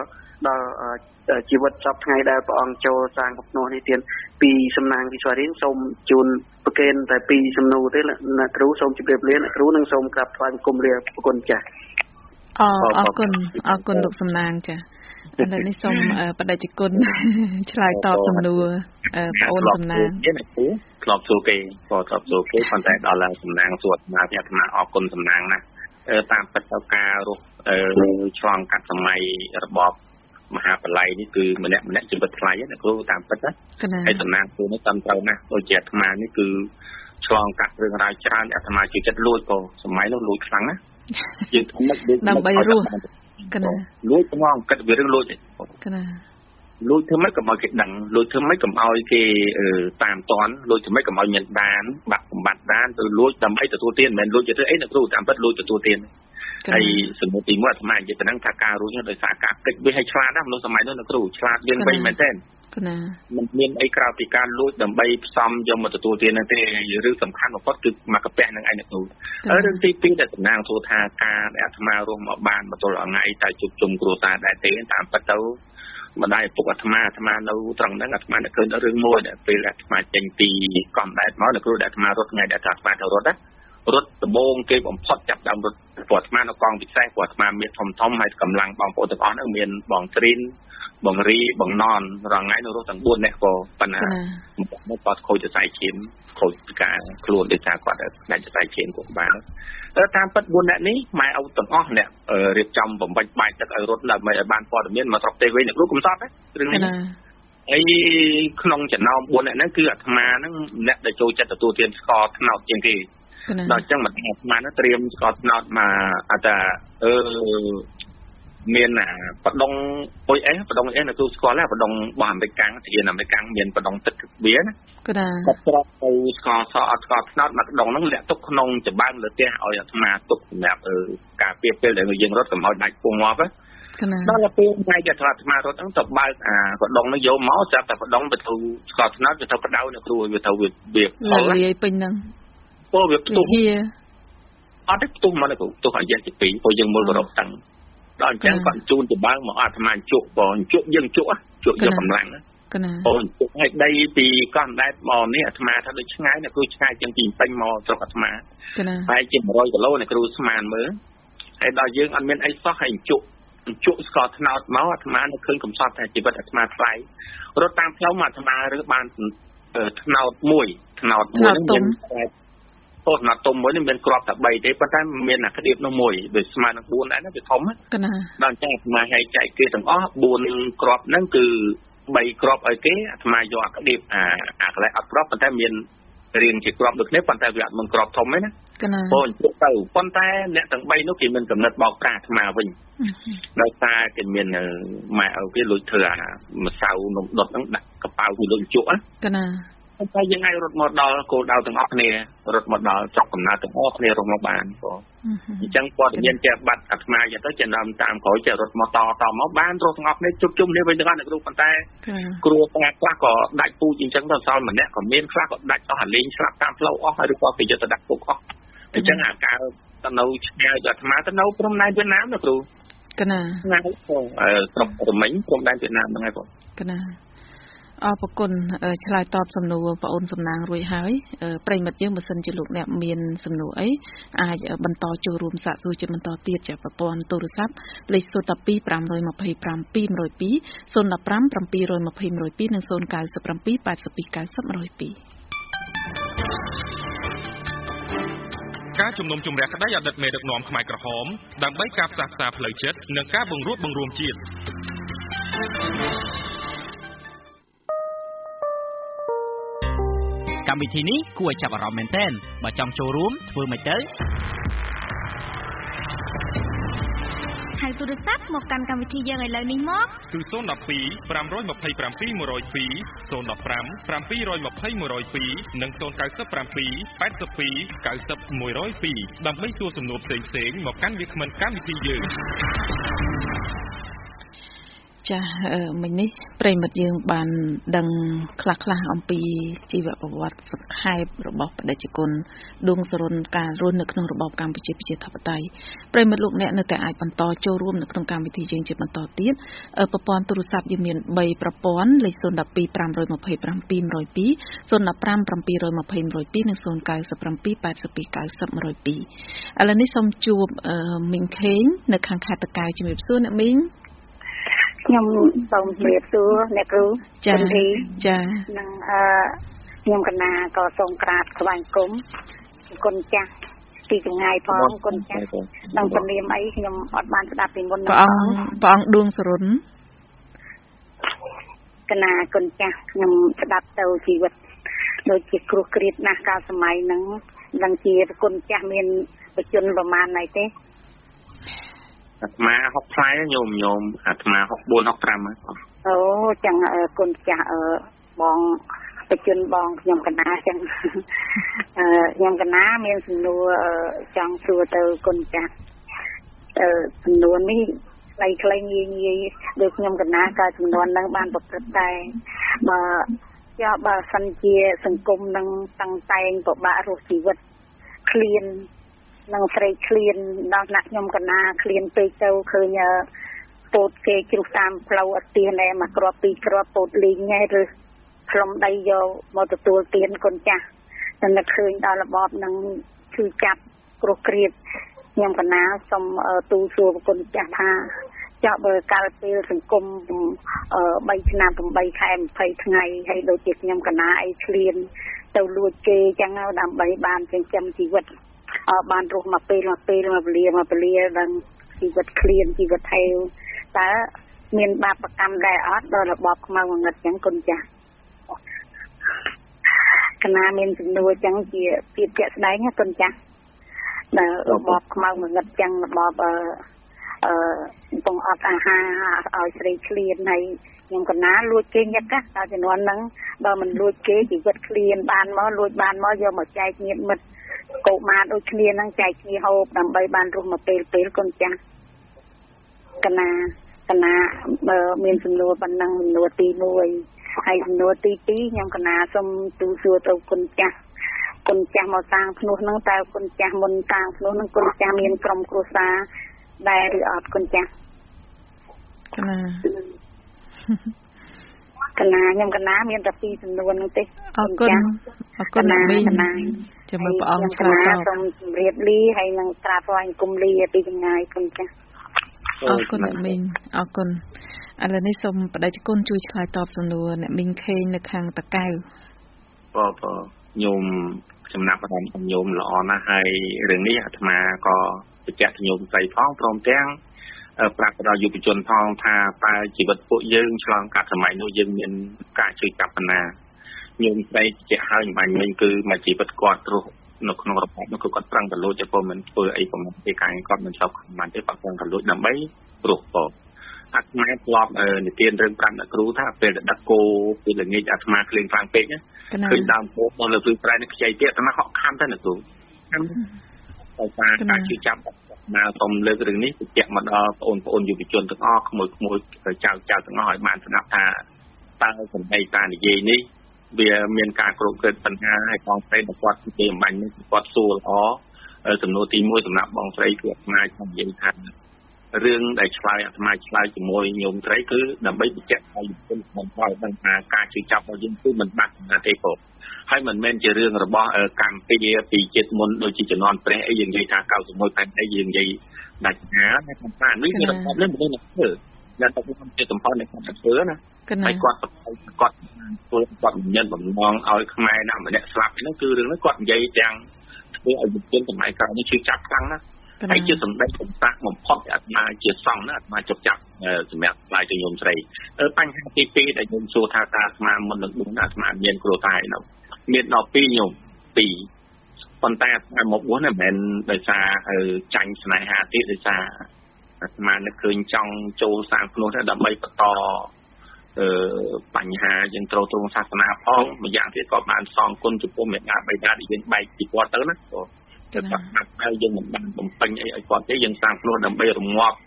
ដល់ជីវិតសពថ្ងៃដែលព្រះអង្គចូលសាងកំណត់នេះទៀតពីសំណាងវិស្វរៀនសូមជូនប្រកេនតែពីសំណួរទេអ្នកគ្រូសូមជម្រាបលាអ្នកគ្រូនឹងសូមក្រាបថ្វាយបង្គំលាប្រគុណចា៎អអរគុណអរគុណលោកសំណាងចាឥឡូវនេះសូមបដិជគុណឆ្លើយតបសំណួរបងអូនសំណាងអ្នកគ្រូធ្លាប់សួរគេក៏ធ្លាប់សួរគេប៉ុន្តែដល់ឡើងសំណាងសួរអាត្មាពីអាត្មាអរគុណសំណាងណាស់តាមពិតទៅការរស់ឆ្លងកាត់សម័យរបបមហាបល័យនេះគឺម្នាក់ម្នាក់ជីវិតថ្លៃណាគ្រូតាមពិតណាហើយសំណាងគ្រូនេះតាមត្រូវណាស់ដូចជាអាត្មានេះគឺឆ្លងកាត់រឿងរ៉ាវច្រើនអាត្មាជាចិត្តលួចក៏សម័យនោះលួចខ្លាំងណាយើងធ្វើមិនដើម្បីរស់កណាលួចហ្មងគិតវារឿងលួចកណាលួចធ្វើម៉េចកុំឲ្យគេដឹងលួចធ្វើម៉េចកុំឲ្យគេតាមតន់លួចធ្វើម៉េចកុំឲ្យមានដានបាក់បំបត្តិដានទៅលួចដើម្បីទទួលទានមិនមែនលួចទៅអីណាគ្រូតាមពិតលួចទទួលទានហើយសមុទ្រទីមួយអាត្មានិយាយប៉ុណ្ណឹងថាការរួចដោយសារការគិតវាឲ្យឆ្លាតណាមនុស្សសម័យនោះណាគ្រូឆ្លាតមានវិញមែនទេកណាមិនមានអីក្រៅពីការលួចដើម្បីផ្សំយកមកទទួលទានទេរឿងសំខាន់បំផុតគឺមកកាពះនឹងឯណាគ្រូហើយរឿងទីពីរដែលតំណាងសួរថាការដែលអាត្មារួមមកបានមកទល់ថ្ងៃតែជួបជុំគ្រួសារដែរទេតាមពិតទៅម្ដាយឪពុកអាត្មាអាត្មានៅត្រង់ហ្នឹងអាត្មានឹកឃើញរឿងមួយដែលពេលអាត្មាចេញពីកំដែតមកលោកគ្រូដែលអាត្មារត់ថ្ងៃដែលអាត្មាទៅរត់ណារត់ដំបងគេបំផុតចាប់ដើមរត់ព្រោះអាត្មានៅកងពិសេសព្រោះអាត្មាមានធំធំហើយកម្លាំងបងប្អូនទាំងអស់ហ្នឹងមានបងស្រីនបងរីបងណនរងថ្ងៃនៅរស់ទាំងបួននាក់ក៏ប៉ុន្តែមកគាត់ខូចចសាយឈាមខូចការខ្លួនដោយសារគាត់ដាច់ចសាយឈាមគាត់បានតែតាមពិតបួននាក់នេះម៉ែឪទាំងអស់អ្នករៀបចំបំពេញបាយទឹកឲ្យរត់ដើម្បីឲ្យបានព័ត៌មានមកស្រុកទេវិញអ្នកគ្រូកំសត់ណារឿងនេះហើយក្នុងចំណោមបួននាក់ហ្នឹងគឺអាត្មាហ្នឹងអ្នកដែលចូលចិត្តទទួលទានស្ករត្នោតជាងគេដល់អញ្ចឹងមិនអាត្មាហ្នឹងត្រៀមស្ករត្នោតមកអាតាអឺមានបដងអុយអេបដងអេនៅទូស្គាល់ណាបដងរបស់អាមេរិកកាំងទីអាមេរិកកាំងមានបដងទឹកវាណាក៏ដែរគាត់ច្រកទៅស្ករសអត់ស្ករត្នោតមកដងហ្នឹងលាក់ទុកក្នុងចម្បាំងលើផ្ទះឲ្យអាត្មាទុកសម្រាប់ការពារពេលដែលយើងរត់កុំឲ្យដាច់ពងងាប់ណាដល់ពេលថ្ងៃដែលអាត្មារត់ហ្នឹងទៅបើកអាបដងហ្នឹងយកមកចាប់តែបដងទៅស្ករត្នោតទៅទៅបដៅនៅគ្រូវាទៅវាវាលាយពេញហ្នឹងពោលវាផ្ទុះអត់ទេផ្ទុះមកណាគ្រូផ្ទុះឲ្យយកទីពីរព្រោះយើងមើលបរោតាំងដល់អញ្ចឹងគាត់ជូនទៅបើមកអាត្មាជក់បងជក់យើងជក់ជក់យកកម្លាំងណាកណាអូនជក់ឲ្យដីពីកោះដែតមកនេះអាត្មាថាដូចឆ្ងាយណាគ្រូឆ្ងាយជាងពីពេញមកស្រុកអាត្មាកណាហើយជាone hundredគីឡូណាគ្រូស្មានមើលហើយដល់យើងអត់មានអីសោះហើយជក់ជក់ស្ករត្នោតមកអាត្មានៅឃើញកំសត់ថាជីវិតអាត្មាថ្លៃរត់តាមផ្លូវមកអាត្មារើសបានត្នោតមួយត្នោតមួយហ្នឹងមានពោះណាត់ទុំមួយនេះមានក្របតែ3ទេប៉ុន្តែមានអាក្តៀបនោះមួយដូចស្មើនឹងfourដែរណាវាធំណាកណាដល់អញ្ចឹងអាត្មាឲ្យចែកគេទាំងអស់fourក្របហ្នឹងគឺthreeក្របឲ្យគេអាត្មាយកអាក្តៀបអាអាកន្លែងអត់ក្របប៉ុន្តែមានរៀងជាក្របដូចគ្នាប៉ុន្តែវាអត់មានក្របធំទេណាកណាបងជក់ទៅប៉ុន្តែអ្នកទាំង3នោះគេមានកំណត់បោកប្រាស់អាត្មាវិញដោយសារគេមានម៉ែឪគេលួចធ្វើអាម្សៅនំដុតហ្នឹងដាក់កប៉ៅពីលុយជក់ណាកណាតែយើងឲ្យរត់មកដល់គោលដៅទាំងអស់គ្នារត់មកដល់ចុកកំណើតទាំងអស់គ្នារត់មកបានបងអញ្ចឹងព័ត៌មានជាបាត់អាត្មាយ៉ាងទៅចំណាំតាមក្រោយចេះរត់មកតតមកបានរស់ទាំងអស់គ្នាជុំជុំនេះវិញទាំងអស់អ្នកគ្រូប៉ុន្តែគ្រូស្ងាត់ខ្លះក៏ដាច់ពូជអញ្ចឹងទៅសល់ម្នាក់ក៏មានខ្លះក៏ដាច់អស់អាលេងស្លាប់តាមផ្លូវអស់ហើយឬក៏គេយកទៅដាក់គុកអស់អញ្ចឹងអាការទៅនៅឆ្ងាយអាត្មាទៅនៅព្រំដែនវៀតណាមអ្នកគ្រូកណាថ្ងៃបងស្រុករមិញព្រំដែនវៀតណាមហ្នឹងហើយបងកណាអរគុណឆ្លើយតបសំណួរបងអូនសំណាងរួចហើយប្រិមិត្តយើងបើសិនជាលោកអ្នកមានសំណួរអីអាចបន្តចូលរួមសាកសួរជាបន្តទៀតចាប្រព័ន្ធទូរស័ព្ទលេខzero one two five two five two one zero one five two two zero one five seven two zero two zero twoនិងzero nine seven eight two nine zero one zero two ការជំនុំជម្រះក្តីអតីតមេដឹកនាំខ្មែរក្រហមដើម្បីការផ្សះផ្សាផ្លូវចិត្តនិងការបង្រួបបង្រួមជាតិកម្មវិធីនេះគួរឲ្យចាប់អារម្មណ៍មែនទែនបើចង់ចូលរួមធ្វើមិនទៅហៅទូរស័ព្ទមកកាន់កម្មវិធីយើងឥឡូវនេះមកគឺzero one two five two seven one zero two 015 72102និងzero nine seven seven eight two nine zero one zero twoដើម្បីសួរសំណួរផ្សេងៗមកកាន់វាគ្មិនកម្មវិធីយើងចាមិញនេះប្រិមិត្តយើងបានដឹងខ្លះៗអំពីជីវប្រវត្តិសង្ខេបរបស់បដិជគុណដួងសរុនការរស់នៅក្នុងរបបកម្ពុជាប្រជាធិបតេយ្យប្រិមិត្តលោកអ្នកនៅតែអាចបន្តចូលរួមនៅក្នុងកម្មវិធីយើងជាបន្តទៀតប្រព័ន្ធទូរស័ព្ទយើងមានបីប្រព័ន្ធលេខศูนย์ một hai 5 2 7 7 một không hai ศูนย์ mộtห้า 7 2 0 2 0 102និងศูนย์ chín 7 8 2 9 0 102ឥឡូវនេះសូមជួបមីងខេងនៅខាងខេត្តតាកែវជំរាបសួរអ្នកមីងខ្ញុំសូមជម្រាបសួរអ្នកគ្រូចាចានិងអឺខ្ញុំកណាក៏សូមក្រាបថ្វាយគុំគុណចាស់ពីចម្ងាយផងគុណចាស់និងជំរាបអីខ្ញុំអត់បានស្ដាប់ពីមុនព្រះអង្គព្រះអង្គដួងសរុនកណាគុណចាស់ខ្ញុំស្ដាប់ទៅជីវិតដូចជាគ្រោះគ្រាតណាស់កាលសម័យហ្នឹងនឹងជាគុណចាស់មានបជនប្រមាណណៃទេអាត្មាហុកផ្លែញោមញោមអាត្មាហុកបួនហុកប្រាំអូចឹងគុណចាស់អឺបងបជនបងខ្ញុំកណាចឹងអឺខ្ញុំកណាមានសំណួរចង់សួរទៅគុណចាស់អឺសំណួរនេះខ្លីខ្លីងាយងាយដូចខ្ញុំកណាក៏ចំនួននឹងបានប្រព្រឹត្តដែរបើចុះបើសិនជាសង្គមនឹងតាំងតែងពិបាករស់ជីវិតឃ្លាននឹងស្រីឃ្លានដល់ណាខ្ញុំកណាឃ្លានពេកទៅឃើញពោតគេជ្រុះតាមផ្លូវអត់ទៀនដែរមកគ្រាប់ពីរគ្រាប់ពោតលីងហើយឬផ្លុំដីយកមកទទួលទៀនគុណចាស់តែនឹកឃើញដល់របបនឹងឈឺចាប់គ្រោះគ្រាតខ្ញុំកណាសូមទូសួរគុណចាស់ថាចុះបើកាលពេលសង្គម3ឆ្នាំ8ខែ20ថ្ងៃហើយដូចជាខ្ញុំកណាអីឃ្លានទៅលួចគេចឹងដើម្បីបានចិញ្ចឹមជីវិតបានរស់មកពេលមកពេលមកពលាមកពលាដល់ជីវិតឃ្លានជីវិតថេវតើមានបាបកម្មដែរអត់ដល់របបខ្មៅងងឹតចឹងគុណចាស់កណាមានចំនួនចឹងជាភាពជាក់ស្ដែងណាគុណចាស់ដល់របបខ្មៅងងឹតចឹងរបបអឺអឺកំពុងអត់អាហារឲ្យស្រីឃ្លានហើយខ្ញុំកណាលួចគេញឹកណាដល់ចំនួនហ្នឹងបើមិនលួចគេជីវិតឃ្លានបានមកលួចបានមកយកមកចែកញាតិមិត្តកុមារដូចគ្នាហ្នឹងចែកគ្នាហូបដើម្បីបានរស់មកពេលពេលគុណចាស់កណាកណាបើមានសំណួរប៉ុណ្ណឹងសំណួរទីមួយហើយសំណួរទីពីរខ្ញុំកណាសូមទូសួរទៅគុណចាស់គុណចាស់មកតាំងភ្នោះហ្នឹងតើគុណចាស់មុនតាំងភ្នោះហ្នឹងគុណចាស់មានក្រុមគ្រួសារដែរឬអត់គុណចាស់កណាកណាខ្ញុំកណាមានតែពីរសំណួរហ្នឹងទេអរគុណអរគុណណាមីងចាំមើលព្រះអង្គឆ្លើយតបសូមជម្រាបលាហើយនឹងក្រាបថ្វាយគុំលាពីចម្ងាយគុណចាស់អរគុណអ្នកមីងអរគុណឥឡូវនេះសូមបដិជគុណជួយឆ្លើយតបសំណួរអ្នកមីងខេងនៅខាងតាកែវបងបងញោមចំណាប់អារម្មណ៍ញោមល្អណាស់ហើយរឿងនេះអាត្មាក៏បញ្ជាក់ញោមស្រីផងព្រមទាំងប្រាប់ដល់យុវជនផងថាតើជីវិតពួកយើងឆ្លងកាត់សម័យនោះយើងមានការជួយចាប់បណ្ណាញោមស្រីជាក់ហើយបាញ់មិញគឺមកជីវិតគាត់រស់នៅក្នុងរបបនោះគឺគាត់ប្រឹងប្រលួចតែមិនធ្វើអីប្រមាណទេកាយគាត់មិនស្បខ្មាំងទេគាត់ប្រឹងប្រលួចដើម្បីរស់បងអាត្មាធ្លាប់និទានរឿងប្រាប់អ្នកគ្រូថាពេលដឹកគោពេលល្ងាចអាត្មាឃ្លៀងខ្លាំងពេកឃើញដើមពោធមកលើព្រឹងប្រែនេះខ្ចីទៀតអាត្មាហក់ខំទៅអ្នកគ្រូខំដោយសារការជួយចាប់មកសូមលើករឿងនេះបញ្ជាក់មកដល់បងប្អូនយុវជនទាំងអស់ក្មួយក្មួយចៅចៅទាំងអស់ឲ្យបានស្ដាប់ថាតើសម្ដីតានិយាយនេះវាមានការគ្រប់គ្រងបញ្ហាឲ្យបងស្រីរបស់គាត់និយាយអំបញ្ញនេះគាត់សួរល្អសំណួរទីមួយសម្រាប់បងស្រីគឺអាត្មាចង់និយាយថារឿងដែលឆ្លើយអាត្មាឆ្លើយជាមួយញោមស្រីគឺដើម្បីបញ្ជាក់ឲ្យយុវជនបងប្អូនដឹងថាការជួយចាប់របស់យើងគឺមិនបាត់ណាទេបងហើយមិនមែនជារឿងរបស់កម្ពុជាពីជាតិមុនដូចជាជំនាន់ព្រះអីយើងនិយាយថា九十mộtផែនអីយើងនិយាយដាច់ណាតែថានេះវារបបនេះមិនដឹងធ្វើតែតែខ្ញុំជាសម្ព័ន្ធនៃគាត់ធ្វើណាហើយគាត់គាត់ធ្វើគាត់ញញបំងឲ្យខ្មែរណាម្នាក់ស្លាប់ហ្នឹងគឺរឿងនេះគាត់និយាយទាំងធ្វើឲ្យយុវជនសម័យក្រោយនេះជឿចាប់ខ្លាំងណាហើយជាសម្ដេចកំតាក់បំផុតអាត្មាជាសង្ឃណាអាត្មាជប់ចាប់សម្រាប់ផ្លាយទៅញោមស្រីបញ្ហាទីពីរដែលញោមសួរថាតើអាត្មាមុននឹងបួសអាត្មាមានគ្រូតាឯនោះមានដល់ពីរញោមពីរប៉ុន្តែអាត្មាមកបួសនេះមិនមែនដោយសារចាញ់ស្នេហាទេដោយសារអាត្មានឹកឃើញចង់ចូលសាងភ្នោះដើម្បីបន្តអឺបញ្ហាយើងត្រូវទ្រង់សាសនាផងម្យ៉ាងទៀតក៏បានសងគុណចំពោះមេដាបៃតាដែលយើងបែកពីគាត់ទៅណាក៏តែបាត់ហើយយើងមិនបានបំពេញអីឲ្យគាត់ទេយើងសាងភ្នោះដើម្បីរងាប់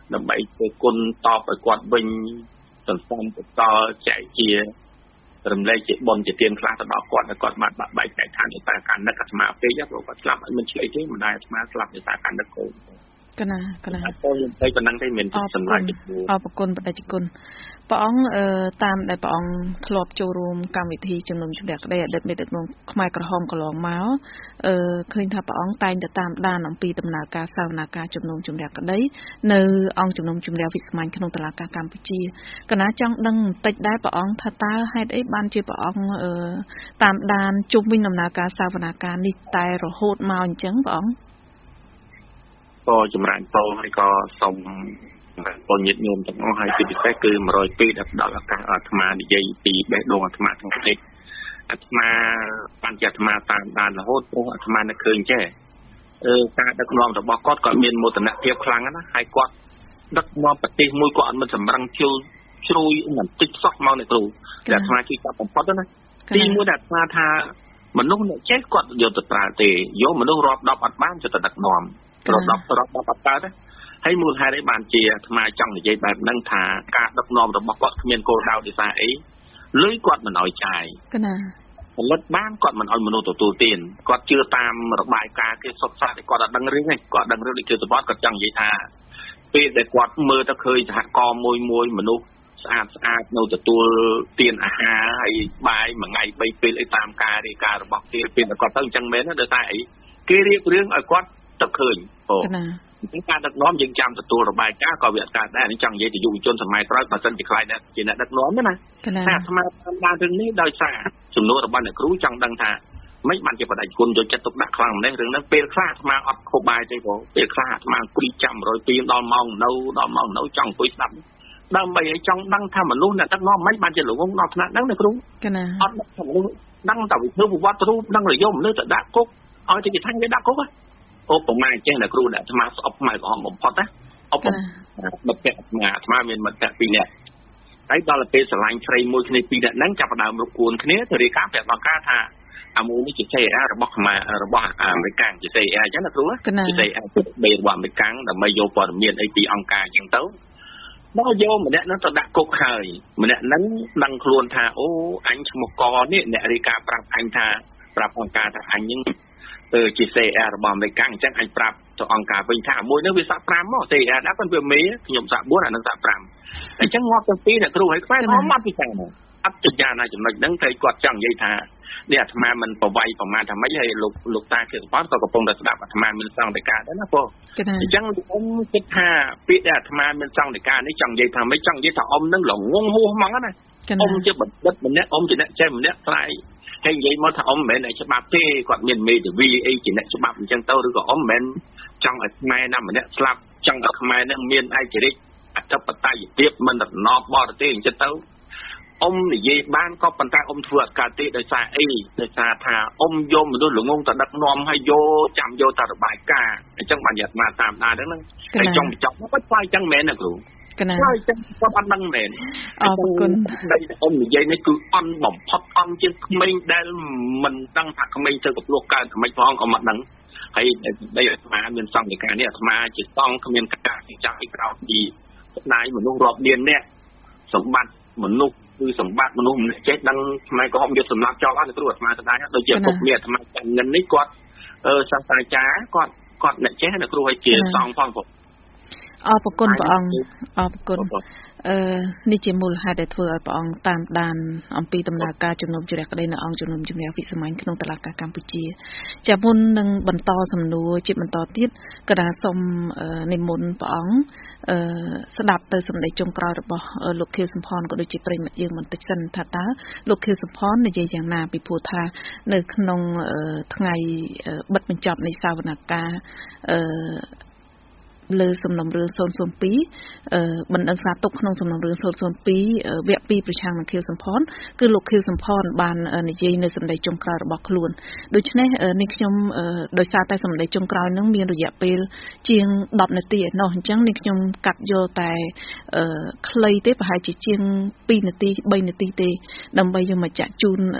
ដើម្បីធ្វើគុណតបឲ្យគាត់វិញសន្សំបន្តចែកជារំលែកជាបុណ្យជាទានខ្លះទៅដល់គាត់ហើយគាត់បានបាក់បែកចែកឋានដោយសារការនឹកអាត្មាពេកព្រោះគាត់ស្លាប់មិនឆ្លៃទេមិនដែលអាត្មាស្លាប់ដោយសារការនឹកកូនកណាកណាអត់ទៅតែប៉ុណ្ណឹងទេមានសម្រាប់អរគុណបដិជគុណព្រះអង្គតាមដែលព្រះអង្គធ្លាប់ចូលរួមកម្មវិធីជំនុំជម្រះក្តីអតីតមេដឹកនាំខ្មែរក្រហមកន្លងមកអឺឃើញថាព្រះអង្គតែងតែតាមដានអំពីដំណើរការសាវនាការជំនុំជម្រះក្តីនៅអង្គជំនុំជម្រះវិស្ម័យក្នុងតុលាការកម្ពុជាកណាចង់ដឹងបន្តិចដែរព្រះអង្គថាតើហេតុអីបានជាព្រះអង្គអឺតាមដានជុំវិញដំណើរការសាវនាការនេះតែរហូតមកអញ្ចឹងព្រះអង្គក៏ចម្រើនពរហើយក៏សូមពលញាតិញោមទាំងអស់ហើយជាពិសេសគឺone oh twoដែលផ្ដល់ឱកាសអាត្មានិយាយពីបេះដូងអាត្មាទាំងនេះអាត្មាបានជាអាត្មាតាមដានរហូតព្រោះអាត្មានឹកឃើញចេះអឺការដឹកនាំរបស់គាត់ក៏មានមោទនភាពខ្លាំងណាស់ហើយគាត់ដឹកនាំប្រទេសមួយក៏អត់មិនសម្រឹងជុលជ្រួយមិនតិចសោះមកនៅគ្រូតែអាត្មាជួយចាប់បំផុតណាទីមួយដែលអាត្មាថាមនុស្សអ្នកចេះគាត់យកទៅប្រើទេយកមនុស្សរាប់ដប់អត់បានទៅដឹកនាំរាប់ដប់រាប់ដប់អត់កើតទេហើយមូលហេតុអីបានជាអាត្មាចង់និយាយបែបហ្នឹងថាការដឹកនាំរបស់គាត់គ្មានគោលដៅដោយសារអីលុយគាត់មិនឲ្យចាយកណាផលិតបានគាត់មិនឲ្យមនុស្សទទួលទានគាត់ជឿតាមរបាយការណ៍គេសុទ្ធសាធគាត់អត់ដឹងរឿងទេគាត់ដឹងរឿងដូចជាសវត្តគាត់ចង់និយាយថាពេលដែលគាត់មើលទៅឃើញសហគមន៍មួយមួយមនុស្សស្អាតស្អាតនៅទទួលទានអាហារហើយបាយមួយថ្ងៃបីពេលអីតាមការរាយការណ៍របស់គេពេលគាត់ទៅអញ្ចឹងមែនដោយសារអីគេរៀបរឿងឲ្យគាត់ទៅឃើញបងណាការដឹកនាំយើងចាំទទួលរបាយការណ៍ក៏វាអត់កើតដែរនេះចង់និយាយទៅយុវជនសម័យក្រោយបើសិនជាខ្លាចដែរជាអ្នកដឹកនាំណាណាតែអាត្មាតាមដានរឿងនេះដោយសារចំនួនរបស់អ្នកគ្រូចង់ដឹងថាមិនបានជាបដិគុណយកចិត្តទុកដាក់ខ្លាំងម្លេះរឿងហ្នឹងពេលខ្លះអាត្មាអត់ខុសបាយទេបងពេលខ្លះអាត្មាអង្គុយចាំone oh twoដល់ម៉ោងនៅដល់ម៉ោងនៅចង់អង្គុយស្ដាប់ដើម្បីឲ្យចង់ដឹងថាមនុស្សអ្នកដឹកនាំមិនបានជាល្ងងដល់ថ្នាក់ហ្នឹងណាគ្រូអត់ដឹងថាមនុស្សដឹងតែវិធីប្រវត្តិរូបដឹងរយមមនុស្សទៅដាក់គុកឲ្យទៅជាថាញ់គេដាក់គុកអូប្រមាណអញ្ចឹងអ្នកគ្រូអ្នកអាត្មាស្អប់ផ្នែកក្រហមបំផុតណាអប់មិត្តភក្តិអាត្មាអាត្មាមានមិត្តភក្តិពីរនាក់ហើយដល់ពេលឆ្លាញ់ស្រីមួយគ្នាពីរនាក់ហ្នឹងចាប់ផ្ដើមរកគួនគ្នាទៅរាយការណ៍ប្រាប់ដល់ការថាអាមួយនេះជា C A R របស់ខ្មែររបស់អាមេរិកជា C A R អញ្ចឹងណាគ្រូជា C A R ពីបេរបស់អាមេរិកដើម្បីយកព័ត៌មានអីពីអង្គការអញ្ចឹងទៅមកយកម្នាក់ហ្នឹងទៅដាក់គុកហើយម្នាក់ហ្នឹងដឹងខ្លួនថាអូអញឈ្មោះកនេះអ្នករាយការណ៍ប្រាប់អញថាប្រាប់អង្គការថាអញហ្នឹងទៅជា C A R របស់អាមេរិកអញ្ចឹងអញប្រាប់ទៅអង្គការវិញថាមួយហ្នឹងវាសាក់fiveមក C A R ដាក់ប៉ុន្តែវាមេខ្ញុំសាក់fourអានឹងសាក់fiveអញ្ចឹងងាប់ទាំងពីរអ្នកគ្រូហើយខ្មែរហមអត់ពិចារណាអត់ពិចារណាចំណុចហ្នឹងតែគាត់ចង់និយាយថានេះអាត្មាមិនប្រវាយប្រមាណថាម៉េចហើយលោកលោកតាខេសបតក៏កំពុងតែស្ដាប់អាត្មាមានសង្កេតការដែរណាបងអញ្ចឹងអ៊ំគិតថាពាក្យដែលអាត្មាមានសង្កេតការនេះចង់និយាយថាម៉េចចង់និយាយថាអ៊ំនឹងល្ងងហួសហ្មងណាអ៊ំជាបណ្ឌិតម្នាក់អ៊ំជាអ្នកចេះម្នាក់ថ្លៃហើយនិយាយមកថាអ៊ំមិនមែនអ្នកច្បាប់ទេគាត់មានមេធាវីអីជាអ្នកច្បាប់អញ្ចឹងទៅឬក៏អ៊ំមិនមែនចង់ឲ្យខ្មែរណាម្នាក់ស្លាប់ចង់ឲ្យខ្មែរនឹងមានឯករាជ្យអធិបតេយ្យភាពមិនរណបបរទេសអញ្ចឹងទៅអ៊ំនិយាយបានក៏ប៉ុន្តែអ៊ំធ្វើអត់កើតទេដោយសារអីដោយសារថាអ៊ំយកមនុស្សល្ងងទៅដឹកនាំឲ្យយកចាំយកតែរបាយការណ៍អញ្ចឹងបានយកមកតាមដានហ្នឹងហើយចង់បញ្ចប់មកខ្វាយអញ្ចឹងមែនណាគ្រូកណាហើយចឹងគាត់អត់ដឹងមែនអរគុណតែអ៊ំនិយាយនេះគឺអន់បំផុតអន់ជាងក្មេងដែលមិនដឹងថាក្មេងទៅកំភ្លោះកើតមិនផងអ៊ំអត់ដឹងហើយដែលអាត្មាមានសង្កេតការនេះអាត្មាជាសង្ឃគ្មានការចាស់អីក្រៅពីស្ដាយមនុស្សរាប់លានអ្នកសម្បត្តិមនុស្សគឺសម្បត្តិមនុស្សម្នាក់ចេះដឹងខ្មែរក្រហមយកសម្លាប់ចោលអត់គ្រូអាត្មាស្ដាយដូចជាពុកមានអាត្មាចាំងិននេះគាត់អឺសាស្ត្រាចារ្យគាត់គាត់អ្នកចេះអ្នកគ្រូឲ្យជាសង្ឃផងពុកអរគុណព្រះអង្គអរគុណអឺនេះជាមូលហេតុដែលធ្វើឲ្យព្រះអង្គតាមដានអំពីដំណើរការជំនុំជម្រះក្តីនៅអង្គជំនុំជម្រះវិសាមញ្ញក្នុងតុលាការកម្ពុជាចាមុននឹងបន្តសំណួរជាបន្តទៀតក៏đãសូមនិមន្តព្រះអង្គអឺស្ដាប់ទៅសម្ដីចុងក្រោយរបស់លោកខៀវសំផនក៏ដូចជាប្រិមិត្តយើងបន្តិចសិនថាតើលោកខៀវសំផននិយាយយ៉ាងណាពីព្រោះថានៅក្នុងថ្ងៃបិទបញ្ចប់នៃសវនកម្មអឺលើសំណុំរឿងศูนย์ศูนย์twoអឺបណ្ដឹងសារទុកក្នុងសំណុំរឿងศูนย์ศูนย์twoវគ្គtwoប្រឆាំងនឹងខៀវសំផនគឺលោកខៀវសំផនបាននិយាយនៅសម្ដីចុងក្រោយរបស់ខ្លួនដូច្នេះនេះខ្ញុំដោយសារតែសម្ដីចុងក្រោយនឹងមានរយៈពេលជាងtenនាទីឯណោះអញ្ចឹងនេះខ្ញុំកាត់យកតែខ្លីទេប្រហែលជាជាងtwoនាទីthreeនាទីទេដើម្បីយកមកចាក់ជូន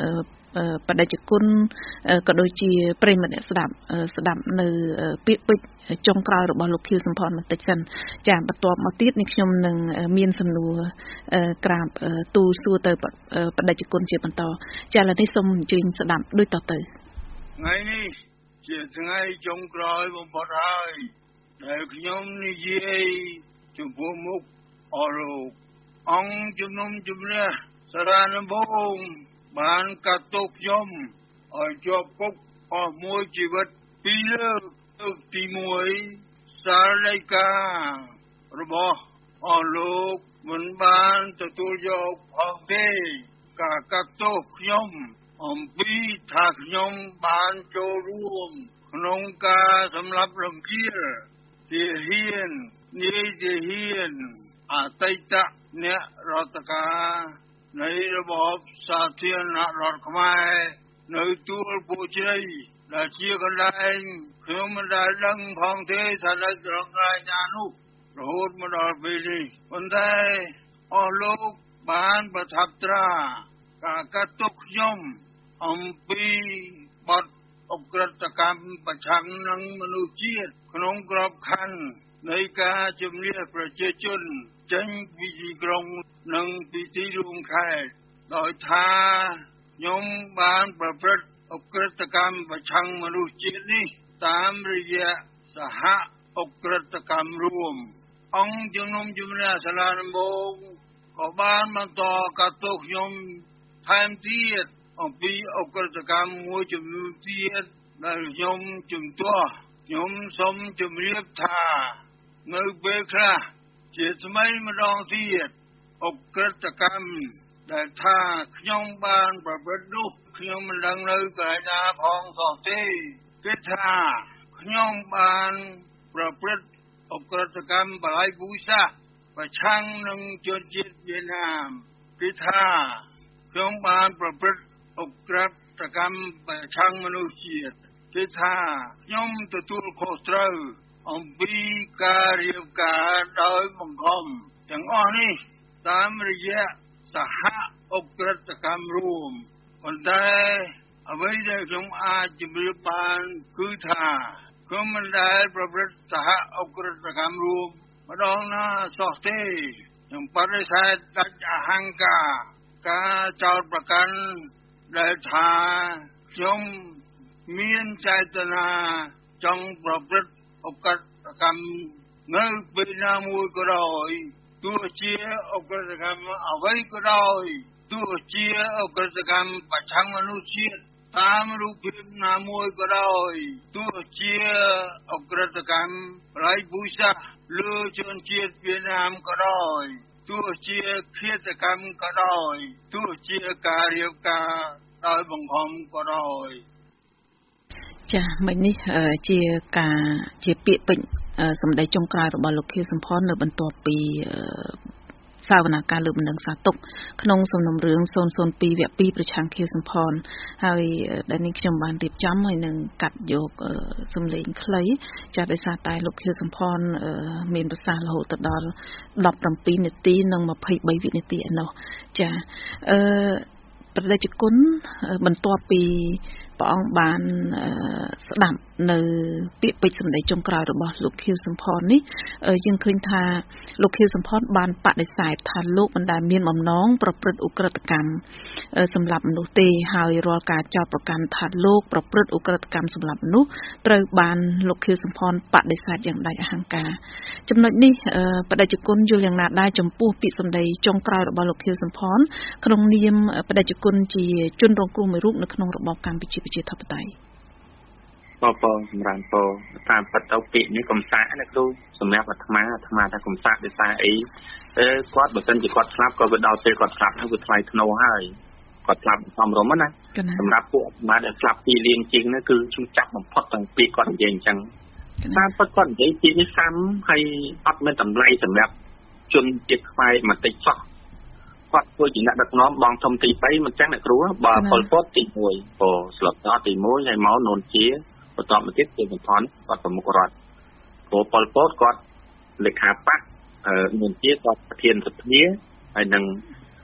បដិជនក៏ដូចជាប្រិយមិត្តអ្នកស្ដាប់ស្ដាប់នៅពាក្យពេចន៍ចុងក្រោយរបស់លោកខៀវសំផនបន្តិចសិនចាបន្ទាប់មកទៀតនេះខ្ញុំនឹងមានសំណួរក្រាបទូលសួរទៅបដិជនជាបន្តចាឥឡូវនេះសូមអញ្ជើញស្ដាប់ដូចតទៅថ្ងៃនេះជាថ្ងៃចុងក្រោយបំផុតហើយដែលខ្ញុំនិយាយចំពោះមុខអស់លោកអង្គជំនុំជម្រះសារដំបងបានកាត់ទោសខ្ញុំឲ្យជាប់គុកអស់មួយជីវិតពីរលើកលើកទីមួយសាលដីការបស់អស់លោកមិនបានទទួលយកផងទេការកាត់ទោសខ្ញុំអំពីថាខ្ញុំបានចូលរួមក្នុងការសម្លាប់រង្គាលទាហាននាយទាហានអតីតអ្នករដ្ឋការនៃរបបសាធារណរដ្ឋខ្មែរនៅទួលពួកជ្រៃដែលជាកន្លែងខ្ញុំមិនដែលដឹងផងទេថានៅត្រង់កន្លែងណានោះរហូតមកដល់ពេលនេះប៉ុន្តែអស់លោកបានប្រថាប់ត្រាការកាត់ទោសខ្ញុំអំពីបទអក្រិតកម្មប្រឆាំងនឹងមនុស្សជាតិក្នុងក្របខ័ណ្ឌនៃការជំនះប្រជាជនចេញពីទីក្រុងនិងពីទីរួមខេត្តដោយថាខ្ញុំបានប្រព្រឹត្តអក្រិតកម្មប្រឆាំងមនុស្សជាតិនេះតាមរយៈសហអក្រិតកម្មរួមអង្គជំនុំជម្រះសាលាដំបងក៏បានបន្តកាត់ទោសខ្ញុំថែមទៀតអំពីអក្រិតកម្មមួយចំនួនទៀតដែលខ្ញុំជំទាស់ខ្ញុំសូមជម្រាបថានៅពេលខ្លះជាថ្មីម្ដងទៀតអក្រិតកម្មដែលថាខ្ញុំបានប្រព្រឹត្តនោះខ្ញុំមិនដឹងនៅកន្លែងណាផងសោះទេគេថាខ្ញុំបានប្រព្រឹត្តអក្រិតកម្មបល័យពូជសាសន៍ប្រឆាំងនឹងជនជាតិវៀតណាមគេថាខ្ញុំបានប្រព្រឹត្តអក្រិតកម្មប្រឆាំងមនុស្សជាតិគេថាខ្ញុំទទួលខុសត្រូវអំពីការរៀបការដោយបង្ខំទាំងអស់នេះតាមរយៈសហអក្រិតកម្មរួមប៉ុន្តែអ្វីដែលខ្ញុំអាចជម្រាបបានគឺថាខ្ញុំមិនដែលប្រព្រឹត្តសហអក្រិតកម្មរួមម្ដងណាសោះទេខ្ញុំបដិសេធដាច់អហង្ការការចោទប្រកាន់ដែលថាខ្ញុំមានចេតនាចង់ប្រព្រឹត្តអក្រិតកម្មនៅពេលណាមួយក៏ដោយទោះជាអក្រិតកម្មអ្វីក៏ដោយទោះជាអក្រិតកម្មប្រឆាំងមនុស្សជាតិតាមរូបភាពណាមួយក៏ដោយទោះជាអក្រិតកម្មបល័យពូជសាសន៍លើជនជាតិវៀតណាមក៏ដោយទោះជាឃាតកម្មក៏ដោយទោះជាការរៀបការដោយបង្ខំក៏ដោយចាមិញនេះជាការជាពាក្យពេចន៍សម្ដីចុងក្រោយរបស់លោកខៀវសំផននៅបន្ទាប់ពីសាវនាការលើកបណ្ដឹងសាទុកក្នុងសំណុំរឿងศูนย์ศูนย์twoវគ្គtwoប្រឆាំងខៀវសំផនហើយដែលនេះខ្ញុំបានរៀបចំហើយនឹងកាត់យកសំឡេងខ្លីចាដោយសារតែលោកខៀវសំផនមានប្រសាសន៍រហូតដល់seventeenនាទីនិងtwenty-threeវិនាទីឯណោះចាអឺប្រតិជនគុណបន្ទាប់ពីព្រះអង្គបានស្ដាប់នៅពាក្យពេចន៍សម្ដីចុងក្រោយរបស់លោកខៀវសំផននេះយើងឃើញថាលោកខៀវសំផនបានបដិសេធថាលោកមិនដែលមានបំណងប្រព្រឹត្តឧក្រិដ្ឋកម្មសម្រាប់មនុស្សទេហើយរាល់ការចោទប្រកាន់ថាលោកប្រព្រឹត្តឧក្រិដ្ឋកម្មសម្រាប់មនុស្សត្រូវបានលោកខៀវសំផនបដិសេធយ៉ាងដាច់អហង្ការចំណុចនេះបដិជនគុណយល់យ៉ាងណាដែរចំពោះពាក្យសម្ដីចុងក្រោយរបស់លោកខៀវសំផនក្នុងនាមបដិជនគុណជាជនរងគ្រោះមួយរូបនៅក្នុងរបបកម្ពុជាប្រជាធិបតេយ្យបងប្អូនសម្រាប់បងតាមពិតទៅពាក្យនេះកំសាកណាគ្រូសម្រាប់អាត្មាអាត្មាថាកំសាកដោយសារអីអឺគាត់បើសិនជាគាត់ស្លាប់ក៏វាដល់ពេលគាត់ស្លាប់ហើយវាថ្លៃធ្នូហើយគាត់ស្លាប់សំរុំណាសម្រាប់ពួកអាត្មាដែលស្លាប់ពីលៀងជាងនេះគឺជំចាប់បំផុតទាំងពីគាត់និយាយអញ្ចឹងតាមពិតគាត់និយាយពាក្យនេះសាំហើយអត់មានតម្លៃសម្រាប់ជនជាតិខ្មែរបន្តិចសោះគាត់ធ្វើជាអ្នកដឹកនាំបងធំទី3មិនចឹងអ្នកគ្រូបើប៉ុលពតទីoneអូស្លាប់ដល់ទីoneហើយមកនូនជាបន្តមកទៀតជាសំផនគាត់ប្រមុខរដ្ឋព្រោះប៉ុលពតគាត់លេខាបកអឺនូនជាគាត់ប្រធានសភាហើយនឹង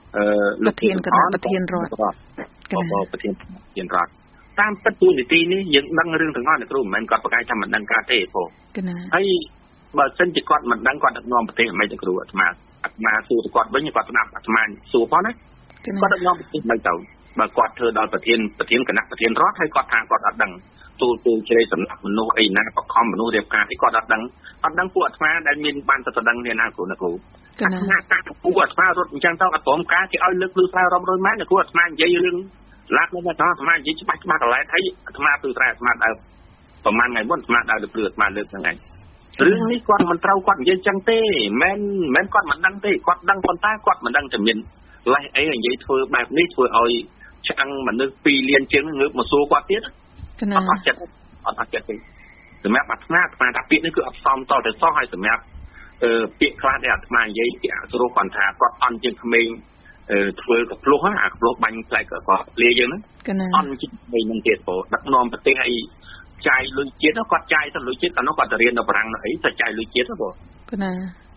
អឺលោកប្រធានគណៈប្រធានរដ្ឋបបប្រធានប្រធានរដ្ឋតាមពិតទូនីតិនេះយើងដឹងរឿងទាំងអស់អ្នកគ្រូមិនមែនគាត់ប្រកាសថាមិនដឹងការទេបងហើយបើសិនជាគាត់មិនដឹងគាត់ដឹកនាំប្រទេសមិនទេគ្រូអាត្មាអាត្មាសួរទៅគាត់វិញគាត់ស្ដាប់អាត្មាសួរផងណាគាត់ដឹកនាំប្រទេសមិនទៅបើគាត់ធ្វើដល់ប្រធានប្រធានគណៈប្រធានរដ្ឋហើយគាត់ថាគាត់អត់ដឹងទូទូជ្រេសម្រាប់មនុស្សអីណាបខំមនុស្សរៀបការនេះគាត់អត់ដឹងអត់ដឹងពួកអាត្មាដែលមានបានទៅដឹងនេះណាគ្រូណាគ្រូអាត្មាតាពួកអាត្មារត់អញ្ចឹងទៅអត់ព្រមការគេឲ្យលើកលឺសាររាប់រយម៉ែត្រគ្រូអាត្មានិយាយរឿងឡាក់មកថាអាត្មានិយាយច្បាស់ច្បាស់កន្លែងហើយអាត្មាទូស្រែអាត្មាដើរប្រហែលថ្ងៃមុនអាត្មាដើរទៅព្រឺអាត្មាលើកហ្នឹងឯងរឿងនេះគាត់មិនត្រូវគាត់និយាយចឹងទេមិនមិនគាត់មិនដឹងទេគាត់ដឹងប៉ុន្តែគាត់មិនដឹងតែមានលេះអីនិយាយធ្វើបែបនេះធ្វើឲ្យឆ្អឹងមនុស្សពីរលានជាងងើបមកសួរគាត់ទៀតអត់អត់ចិត្តអត់អត់ចិត្តទេសម្រាប់អាត្មាអាត្មាថាពាក្យនេះគឺអត់សមតទៅសោះហើយសម្រាប់អឺពាក្យខ្លះដែលអាត្មានិយាយពាក្យអសុរគាត់ថាគាត់អន់ជាងក្មេងអឺធ្វើកផ្លោះអាកផ្លោះបាញ់ផ្លែកគាត់លាយើងហ្នឹងអន់ជាងក្មេងនឹងទៀតបងដឹកនាំប្រទេសឲ្យចាយលុយជាតិគាត់ចាយទៅលុយជាតិកាលនោះគាត់ទៅរៀននៅបារាំងនៅអីទៅចាយលុយជាតិហ៎បងណា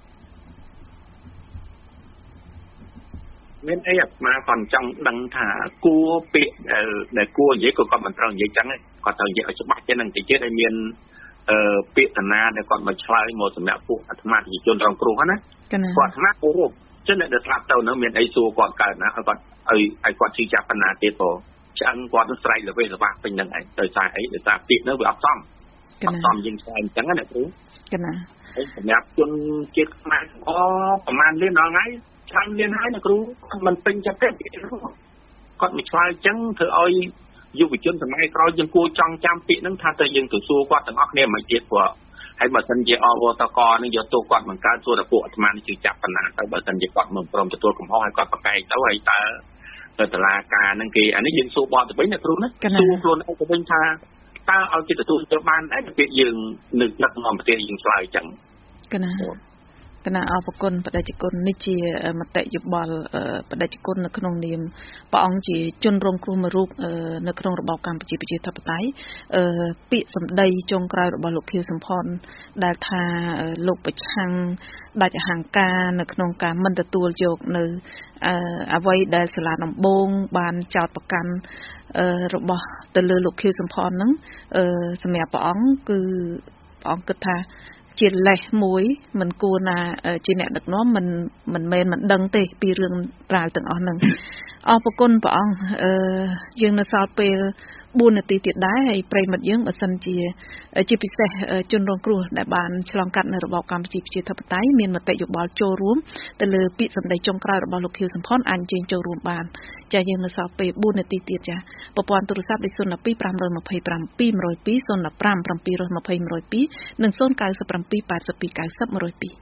មានអីអាត្មាគាត់ចង់ដឹងថាគួរពាក្យដែលគួរនិយាយក៏គាត់មិនត្រូវនិយាយចឹងគាត់ត្រូវនិយាយឲ្យច្បាស់ចេះនឹងតិចទៀតឲ្យមានអឺពាក្យតាណាដែលគាត់មកឆ្លើយមកសម្រាប់ពួកអាត្មាប្រជាជនរងគ្រោះណាគាត់អាត្មាគោរពចឹងអ្នកដែលស្លាប់ទៅនោះមានអីសួរគាត់កើតណាហើយគាត់ឲ្យឲ្យគាត់ជឿចាប់បណ្ណាទៀតបងឆ្អឹងគាត់នឹងស្រែកល្វេល្វាស់ពេញនឹងឯងដោយសារអីដោយសារពាក្យនោះវាអត់សមអត់សមយើងឆ្លើយអញ្ចឹងណាគ្រូកណាហើយសម្រាប់ជនជាតិខ្មែរអូប្រហែលលានដល់ថ្ងៃឆ្នាំលានហើយណាគ្រូមិនពេញចិត្តទេគាត់មិនឆ្លើយអញ្ចឹងធ្វើឲ្យយុវជនសម័យក្រោយយើងគួរចង់ចាំពាក្យហ្នឹងថាទៅយើងទៅសួរគាត់ទាំងអស់គ្នាមិនទៀតព្រោះហើយបើសិនជាអវតកនឹងយកទោសគាត់បង្កើតសួរតែពួកអាត្មានេះជឿចាប់បណ្ណាទៅបើសិនជាគាត់មិនព្រមទទួលកំហុសហើយគាត់ប្រកែកទៅហើយតើទៅតុលាការហ្នឹងគេអានេះយើងសួរបត់ទៅវិញណាគ្រូណាសួរខ្លួនឯងទៅវិញថាតើឲ្យគេទទួលយកបានដែរពាក្យយើងនឹកដឹកនាំប្រទេសយើងឆ្លើយអញ្ចឹងកណាគណៈអរគុណបដិជគុណនេះជាមតិយោបល់បដិជគុណនៅក្នុងនាមព្រះអង្គជាជនរងគ្រោះមួយរូបនៅក្នុងរបបកម្ពុជាប្រជាធិបតេយ្យពាក្យសម្ដីចុងក្រោយរបស់លោកខៀវសំផនដែលថាលោកប្រឆាំងដាច់អហង្ការនៅក្នុងការមិនទទួលយកនៅអ្វីដែលសាលាដំបងបានចោទប្រកាន់របស់ទៅលើលោកខៀវសំផនហ្នឹងសម្រាប់ព្រះអង្គគឺព្រះអង្គគិតថាជាលេសមួយមិនគួរណាជាអ្នកដឹកនាំមិនមិនមែនមិនដឹងទេពីរឿងរ៉ាវទាំងអស់ហ្នឹងអរគុណព្រះអង្គអឺយើងនៅសល់ពេលបួននាទីទៀតដែរហើយប្រិមិត្តយើងបើសិនជាជាពិសេសជនរងគ្រោះដែលបានឆ្លងកាត់នៅរបបកម្ពុជាប្រជាធិបតេយ្យមានមតិយោបល់ចូលរួមទៅលើពាក្យសម្ដីចុងក្រោយរបស់លោកខៀវសំផនអាចជើញចូលរួមបានចាយើងនៅសល់ពេលបួននាទីទៀតចាប្រព័ន្ធទូរស័ព្ទលេខ 012 525 202 015 720 102 និង 097 82 90 102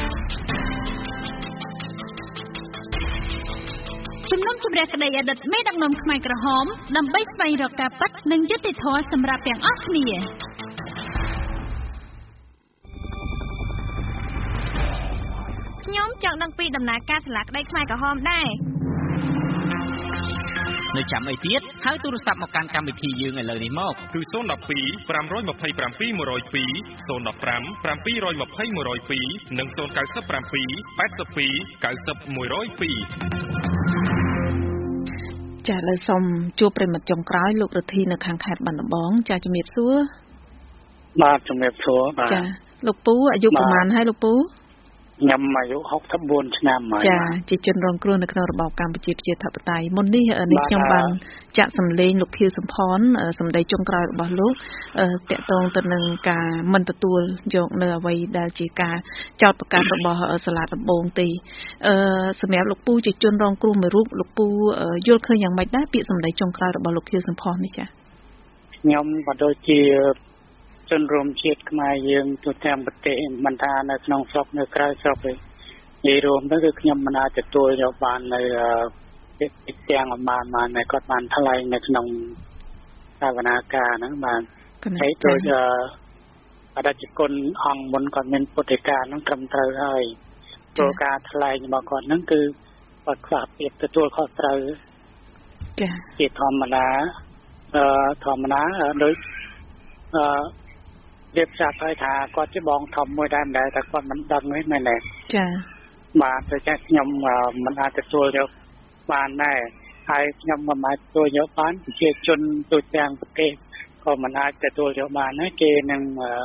ជំនុំជម្រះក្តីអតីតមេដឹកនាំខ្មែរក្រហមដើម្បីស្វែងរកការពិតនិងយុត្តិធម៌សម្រាប់ទាំងអស់គ្នាខ្ញុំចង់ដឹងពីដំណើរការសាលាក្តីខ្មែរក្រហមដែរនៅចាំអីទៀតហៅទូរស័ព្ទមកកាន់កម្មវិធីយើងឥឡូវនេះមកគឺ 012 527 102 015 720 102 និង 097 82 90 102 ចាឥឡូវសូមជួបប្រិមិត្តចុងក្រោយលោករទ្ធីនៅខាងខេត្តបាត់ដំបងចាជំរាបសួរបាទជំរាបសួរបាទចាលោកពូអាយុប្រហែលហើយលោកពូខ្ញុំអាយុហុកសិបបួនឆ្នាំហើយចាជាជនរងគ្រោះនៅក្នុងរបបកម្ពុជាប្រជាធិបតេយ្យមុននេះនេះខ្ញុំបានចាក់សម្លេងលោកខៀវសំផនសម្ដីចុងក្រោយរបស់លោកតាក់ទងទៅនឹងការមិនទទួលយកនៅអ្វីដែលជាការចោទប្រកាន់របស់សាលាដំបងទេអឺសម្រាប់លោកពូជាជនរងគ្រោះមួយរូបលោកពូយល់ឃើញយ៉ាងម៉េចដែរពាក្យសម្ដីចុងក្រោយរបស់លោកខៀវសំផននេះចាខ្ញុំក៏ដូចជាជនរួមជាតិខ្មែរយើងទូទាំងប្រទេសមិនថានៅក្នុងស្រុកនៅក្រៅស្រុកទេនិយាយរួមទៅគឺខ្ញុំមិនអាចទទួលយកបាននៅពាក្យទាំងអបានបានតែគាត់បានថ្លែងនៅក្នុងសវនាការហ្នឹងបានហើយដូចអដិជគុណអង្គមុនគាត់មានពុទ្ធិកាហ្នឹងត្រឹមត្រូវហើយព្រោះការថ្លែងរបស់គាត់ហ្នឹងគឺគាត់ខ្វះភាពទទួលខុសត្រូវចាជាធម្មតាអឺធម្មតាដូចអឺរៀបរាប់ឲ្យថាគាត់ជាបងធំមួយដែរតែគាត់មិនដឹងទេមែនទេចាបាទតែខ្ញុំមិនអាចទទួលយកបានដែរហើយខ្ញុំមិនអាចទទួលយកបានជាជនទូទាំងប្រទេសក៏មិនអាចទទួលយកបានដែរគេនឹង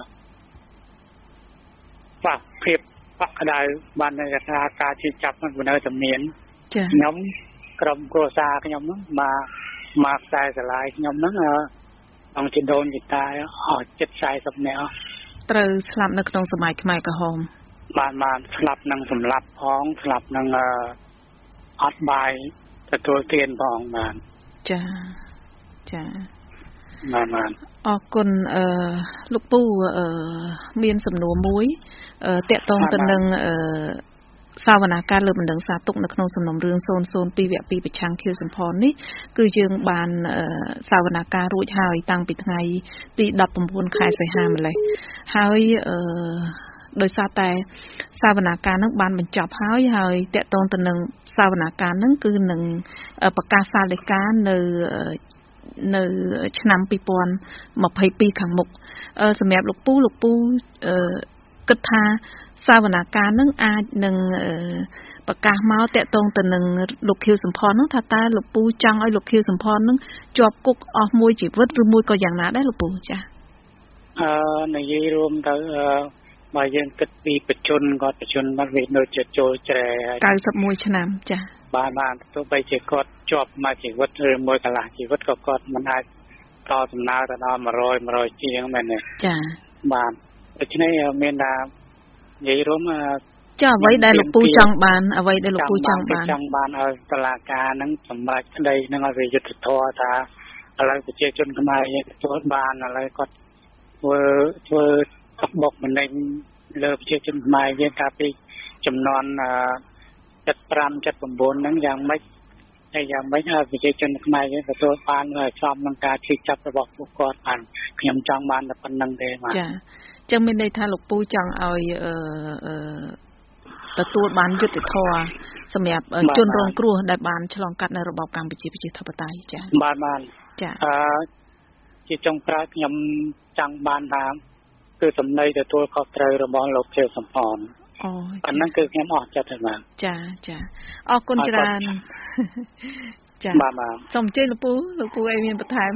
ប៉ះភាពប៉ះក្តៅបាននៅថាការជិះចាប់នឹងនៅតែមានខ្ញុំក្រុមគ្រួសារខ្ញុំហ្នឹងមកមកខ្សែស្រឡាយខ្ញុំហ្នឹងអង្គជាដូនជាតាអស់ជិតสี่สิบនាក់ត្រូវស្លាប់នៅក្នុងសម័យខ្មែរក្រហមបានបានស្លាប់នឹងសម្លាប់ផងស្លាប់នឹងអត់បាយទទួលទានផងបានចាចាបានបានអរគុណអឺលោកពូអឺមានសំណួរមួយអឺតកតងទៅនឹងអឺសាវនាការលើបណ្ដឹងសារទុកនៅក្នុងសំណុំរឿងศูนย์ศูนย์ពីរវគ្គពីរប្រឆាំងខៀវសំផននេះគឺយើងបានសាវនាការរួចហើយតាំងពីថ្ងៃទីដប់ប្រាំបួនខែសីហាម្លេះហើយអឺដោយសារតែសាវនាការនឹងបានបញ្ចប់ហើយហើយតកតងទៅនឹងសាវនាការនឹងគឺនឹងប្រកាសសាលលេខានៅនៅឆ្នាំពីរពាន់ម្ភៃពីរខាងមុខសម្រាប់លោកពូលោកពូគិតថាសាវនាការនឹងអាចនឹងប្រកាសមកតាក់ទងទៅនឹងលោកខៀវសំផននោះថាតើលោកពូចង់ឲ្យលោកខៀវសំផននឹងជាប់គុកអស់មួយជីវិតឬមួយក៏យ៉ាងណាដែរលោកពូចាអឺនិយាយរួមទៅបើយើងគិតពីបច្ចុប្បន្នគាត់បច្ចុប្បន្នមកវានៅជាចូលច្រែเก้าสิบเอ็ดឆ្នាំចាបានបានទោះបីជាគាត់ជាប់មួយជីវិតឬមួយកន្លះជីវិតក៏គាត់មិនអាចតដំណើរទៅដល់100 100ជាងមែនទេចាបានដូច្នេះមានថានិយាយរួមចាអ្វីដែលលោកពូចង់បានអ្វីដែលលោកពូចង់បានចង់បានឲ្យតុលាការនឹងសម្រេចក្តីនឹងឲ្យវាយុត្តិធម៌ថាឥឡូវប្រជាជនខ្មែរយើងទទួលបានឥឡូវគាត់ធ្វើធ្វើបុកម្នេញលើប្រជាជនខ្មែរយើងកាលពីចំនួនเจ็ดสิบห้า เจ็ดสิบเก้าហ្នឹងយ៉ាងម៉េចហើយយ៉ាងម៉េចឲ្យប្រជាជនខ្មែរយើងទទួលបានចំនឹងការជិះចាប់របស់ពួកគាត់បានខ្ញុំចង់បានតែប៉ុណ្្នឹងទេបាទចាចឹងមានន័យថាលោកពូចង់ឲ្យអឺទទួលបានយុត្តិធម៌សម្រាប់ជនរងគ្រោះដែលបានឆ្លងកាត់នៅរបបកម្ពុជាប្រជាធិបតេយ្យចាបាទបាទចាអឺជាចុងក្រោយខ្ញុំចង់បានថាគឺសម្ដីទទួលខុសត្រូវរបស់លោកខៀវសំផនអូប៉ុណ្ណឹងគឺខ្ញុំអស់ចិត្តហើយបាទចាចាអរគុណច្រើនចាបាទបាទសូមអញ្ជើញលោកពូលោកពូអីមានបន្ថែម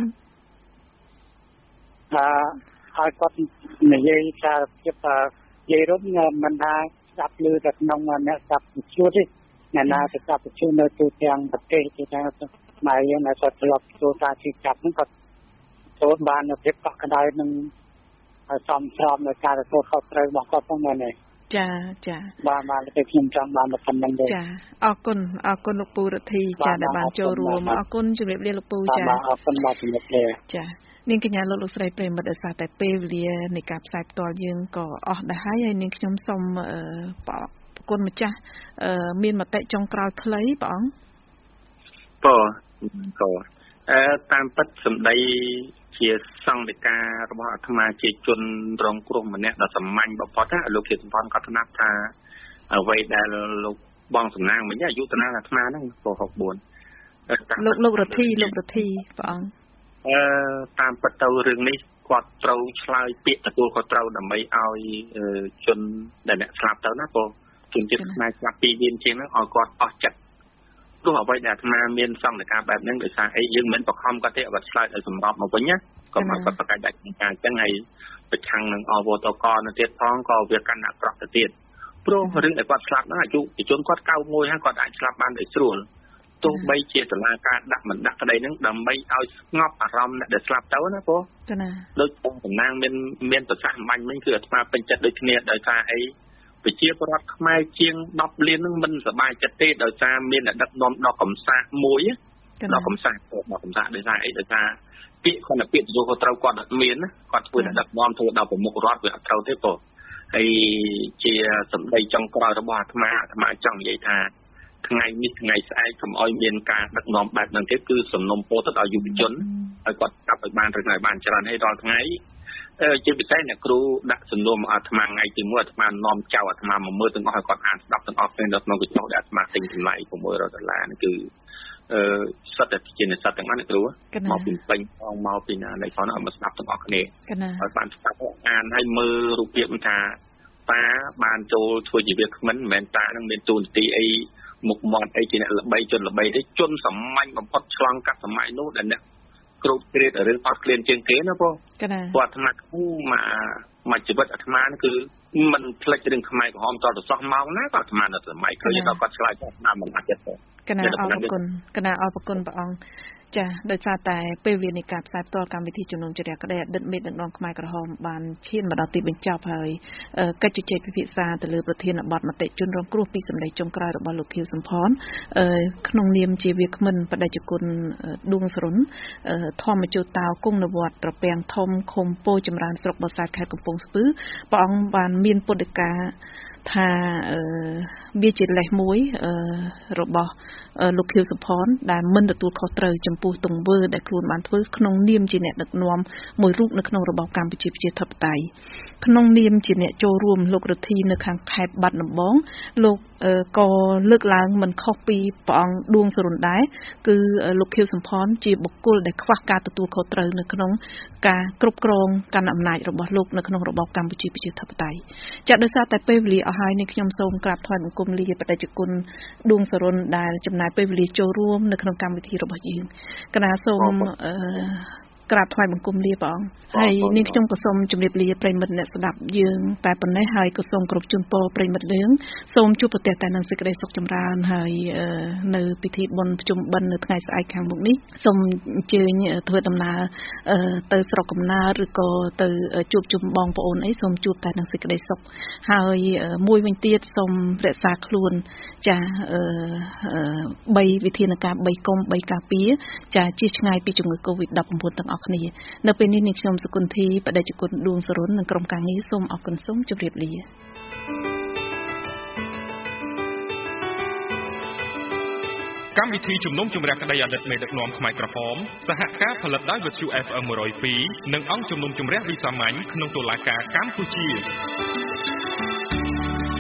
អឺហើយគាត់និយាយសារភាពនិយាយរួមមិនថាស្ដាប់ឮតែក្នុងអ្នកស្ដាប់វិទ្យុទេអ្នកណាស្ដាប់វិទ្យុនៅទូទាំងប្រទេសគេថាម៉ែយើងនៅគាត់ធ្លាប់ចូលការជិះចាប់ហ្នឹងគាត់ចូលបាននៅភាពកក់ក្ដៅនឹងសំស្របនៅការទទួលខុសត្រូវរបស់គាត់ផងមែនទេចាចាបាទបាទតែខ្ញុំចង់បានប៉ុណ្្នឹងទេចាអរគុណអរគុណលោកពូរដ្ឋីចាដែលបានចូលរួមអរគុណជំរាបលាលោកពូចាបាទអរគុណបាទជំរាបលាចានាងកញ្ញាលោកលោកស្រីប្រិមិត្តដោយសារតែពេលវេលានៃការផ្សាយផ្ទាល់យើងក៏អស់ដែរហើយហើយនាងខ្ញុំសូមប្រគុណម្ចាស់មានមតិចុងក្រោយខ្លីព្រះអង្គបាទក៏អឺតាមពិតសម្ដីជាសង្ឃដីការបស់អាត្មាជាជនរងគ្រោះម្នាក់ដ៏សាមញ្ញបំផុតណាលោកជាសម្ព័ន្ធគាត់ថ្នាក់ថាអ្វីដែលលោកបងសំណាងមិញអាយុតាអាត្មាហ្នឹងក៏หกสิบสี่លោកលោករដ្ឋីលោករដ្ឋីព្រះអង្គអឺតាមពិតទៅរឿងនេះគាត់ត្រូវឆ្លើយពាក្យទទួលខុសត្រូវដើម្បីឲ្យជនដែលអ្នកស្លាប់ទៅណាព្រោះជនជាតិខ្មែរស្លាប់ពីវៀនជាងហ្នឹងឲ្យគាត់អស់ចិត្តទោះអ្វីដែលអាត្មាមានសង្ឃការបែបហ្នឹងដោយសារអីយើងមិនបខំគាត់ទេគាត់ឆ្លើយឲ្យសម្របមកវិញណាក៏មកគាត់ប្រកាសដាច់ក្នុងការអញ្ចឹងហើយប្រឆាំងនឹងអវតកនៅទៀតផងក៏វាកាន់តែប្រក់ទៅទៀតព្រោះរឿងដែលគាត់ស្លាប់ហ្នឹងអាយុជនគាត់เก้าสิบเอ็ดហើយគាត់អាចស្លាប់បានដោយស្រួលទោះបីជាតឡាការដាក់មិនដាក់ក្តីហ្នឹងដើម្បីឲ្យស្ងប់អារម្មណ៍អ្នកដែលស្លាប់ទៅណាព្រោះណាដូចបងតំណាងមានមានប្រសាសន៍អំបញ្ញមិញគឺអាត្មាពេញចិត្តដូចគ្នាដោយសារអីប្រជាពលរដ្ឋខ្មែរជាងដប់លានហ្នឹងមិនសប្បាយចិត្តទេដោយសារមានអ្នកដឹកនាំដល់កំសាសមួយដល់កំសាសដល់កំសាសដោយសារអីដោយសារពាក្យគាត់ពាក្យទទួលត្រូវគាត់អត់មានណាគាត់ធ្វើតែដឹកនាំធ្វើដល់ប្រមុខរដ្ឋវាអត់ត្រូវទេព្រោះហើយជាសម្ដីចុងក្រោយរបស់អាត្មាអាត្មាចង់និយាយថាថ្ងៃនេះថ្ងៃស្អែកកុំឲ្យមានការដឹកនាំបែបហ្នឹងទេគឺសំណុំពរទៅដល់យុវជនឲ្យគាត់ស្ដាប់ឲ្យបានឬឲ្យបានច្រើនហើយដល់ថ្ងៃជាពិសេសអ្នកគ្រូដាក់សំណុំអាត្មាថ្ងៃទីមួយអាត្មានាំចៅអាត្មាមកមើលទាំងអស់ឲ្យគាត់អានស្ដាប់ទាំងអស់គ្នានៅក្នុងកញ្ចក់ដែលអាត្មាទិញចំណាយหกร้อยដុល្លារនេះគឺអឺសិតតែជានិស្សិតទាំងអស់អ្នកគ្រូមកពីពេញផងមកពីណានៃផងឲ្យមកស្ដាប់ទាំងអស់គ្នាឲ្យបានស្ដាប់អានឲ្យមើលរូបភាពថាតាបានចូលធ្វើជាវាគ្មិនមិនមែនតានឹងមានទូនាទីអីមុខមាត់អីជាអ្នកល្បីជនល្បីទេជនសាមញ្ញបំផុតឆ្លងកាត់សម័យនោះដែលអ្នកគ្រូគ្រៀតរឿងអត់ក្លៀនជាងគេណាបងព្រោះអាត្មាគូមកមកជីវិតអាត្មាគឺមិនផ្លេចរឿងខ្មែរក្រហមតទៅសោះមកណាក៏អាត្មានៅសម័យឃើញដល់គាត់ឆ្លើយទៅស្ដាប់មិនអាចទេគណៈអរគុណគណៈអរគុណព្រះអង្គចាដោយសារតែពេលវេលានៃការផ្សាយផ្ទាល់កម្មវិធីជំនុំជម្រះក្តីអតីតមេដឹកនាំខ្មែរក្រហមបានឈានមកដល់ទីបញ្ចប់ហើយកិច្ចជជែកពិភាក្សាទៅលើប្រធានបទមតិជនរងគ្រោះពីសម្ដីចុងក្រោយរបស់លោកខៀវសំផនក្នុងនាមជាវាគ្មិនបដិជគុណដួងសរុនធម្មជោតោគង់នៅវត្តត្រពាំងធំឃុំពោចម្រើនស្រុកបរសែតខេត្តកំពង់ស្ពឺព្រះអង្គបានមានពុទ្ធិកាថាវាជាលេសមួយរបស់លោកខៀវសំផនដែលមិនទទួលខុសត្រូវចំពោះទង្វើដែលខ្លួនបានធ្វើក្នុងនាមជាអ្នកដឹកនាំមួយរូបនៅក្នុងរបបកម្ពុជាប្រជាធិបតេយ្យក្នុងនាមជាអ្នកចូលរួមលោករទ្ធីនៅខាងខេត្តបាត់ដំបងលោកក៏លើកឡើងមិនខុសពីព្រះអង្គដួងសរុនដែរគឺលោកខៀវសំផនជាបុគ្គលដែលខ្វះការទទួលខុសត្រូវនៅក្នុងការគ្រប់គ្រងកាន់អំណាចរបស់លោកនៅក្នុងរបបកម្ពុជាប្រជាធិបតេយ្យចាត់ដោយសារតែពេលវេលាអស់ហើយនេះខ្ញុំសូមក្រាបថ្វាយបង្គំលាបដិជគុណដួងសរុនដែលចំណាយពេលវេលាចូលរួមនៅក្នុងកម្មវិធីរបស់យើងគណៈសូមអឺក្រាបថ្វាយបង្គំលាព្រះអង្គហើយនាងខ្ញុំក៏សូមជម្រាបលាប្រិមិត្តអ្នកស្ដាប់យើងតែប៉ុណ្ណេះហើយក៏សូមគោរពជូនពរប្រិមិត្តយើងសូមជួបប្រទះតែនឹងសេចក្តីសុខចម្រើនហើយនៅពិធីបុណ្យភ្ជុំបិណ្ឌនៅថ្ងៃស្អែកខាងមុខនេះសូមអញ្ជើញធ្វើដំណើរទៅស្រុកកំណើតឬក៏ទៅជួបជុំបងប្អូនអីសូមជួបតែនឹងសេចក្តីសុខហើយមួយវិញទៀតសូមរក្សាខ្លួនចាបីវិធានការបីកុំបីការពារចាជៀសឆ្ងាយពីជំងឺ កូវីដ ដប់ប្រាំបួន ទាំងអស់គ្នានៅពេលនេះនាងខ្ញុំសុគន្ធីបដិជគុណដួងសរុននិងក្រុមការងារសូមអរគុណសូមជម្រាបលាកម្មវិធីជំនុំជម្រះក្តីអតីតមេដឹកនាំខ្មែរក្រហមសហការផលិតដោយវិទ្យុ អេហ្វ អេម one oh two និងអង្គជំនុំជម្រះវិសាមញ្ញក្នុងតុលាការកម្ពុជា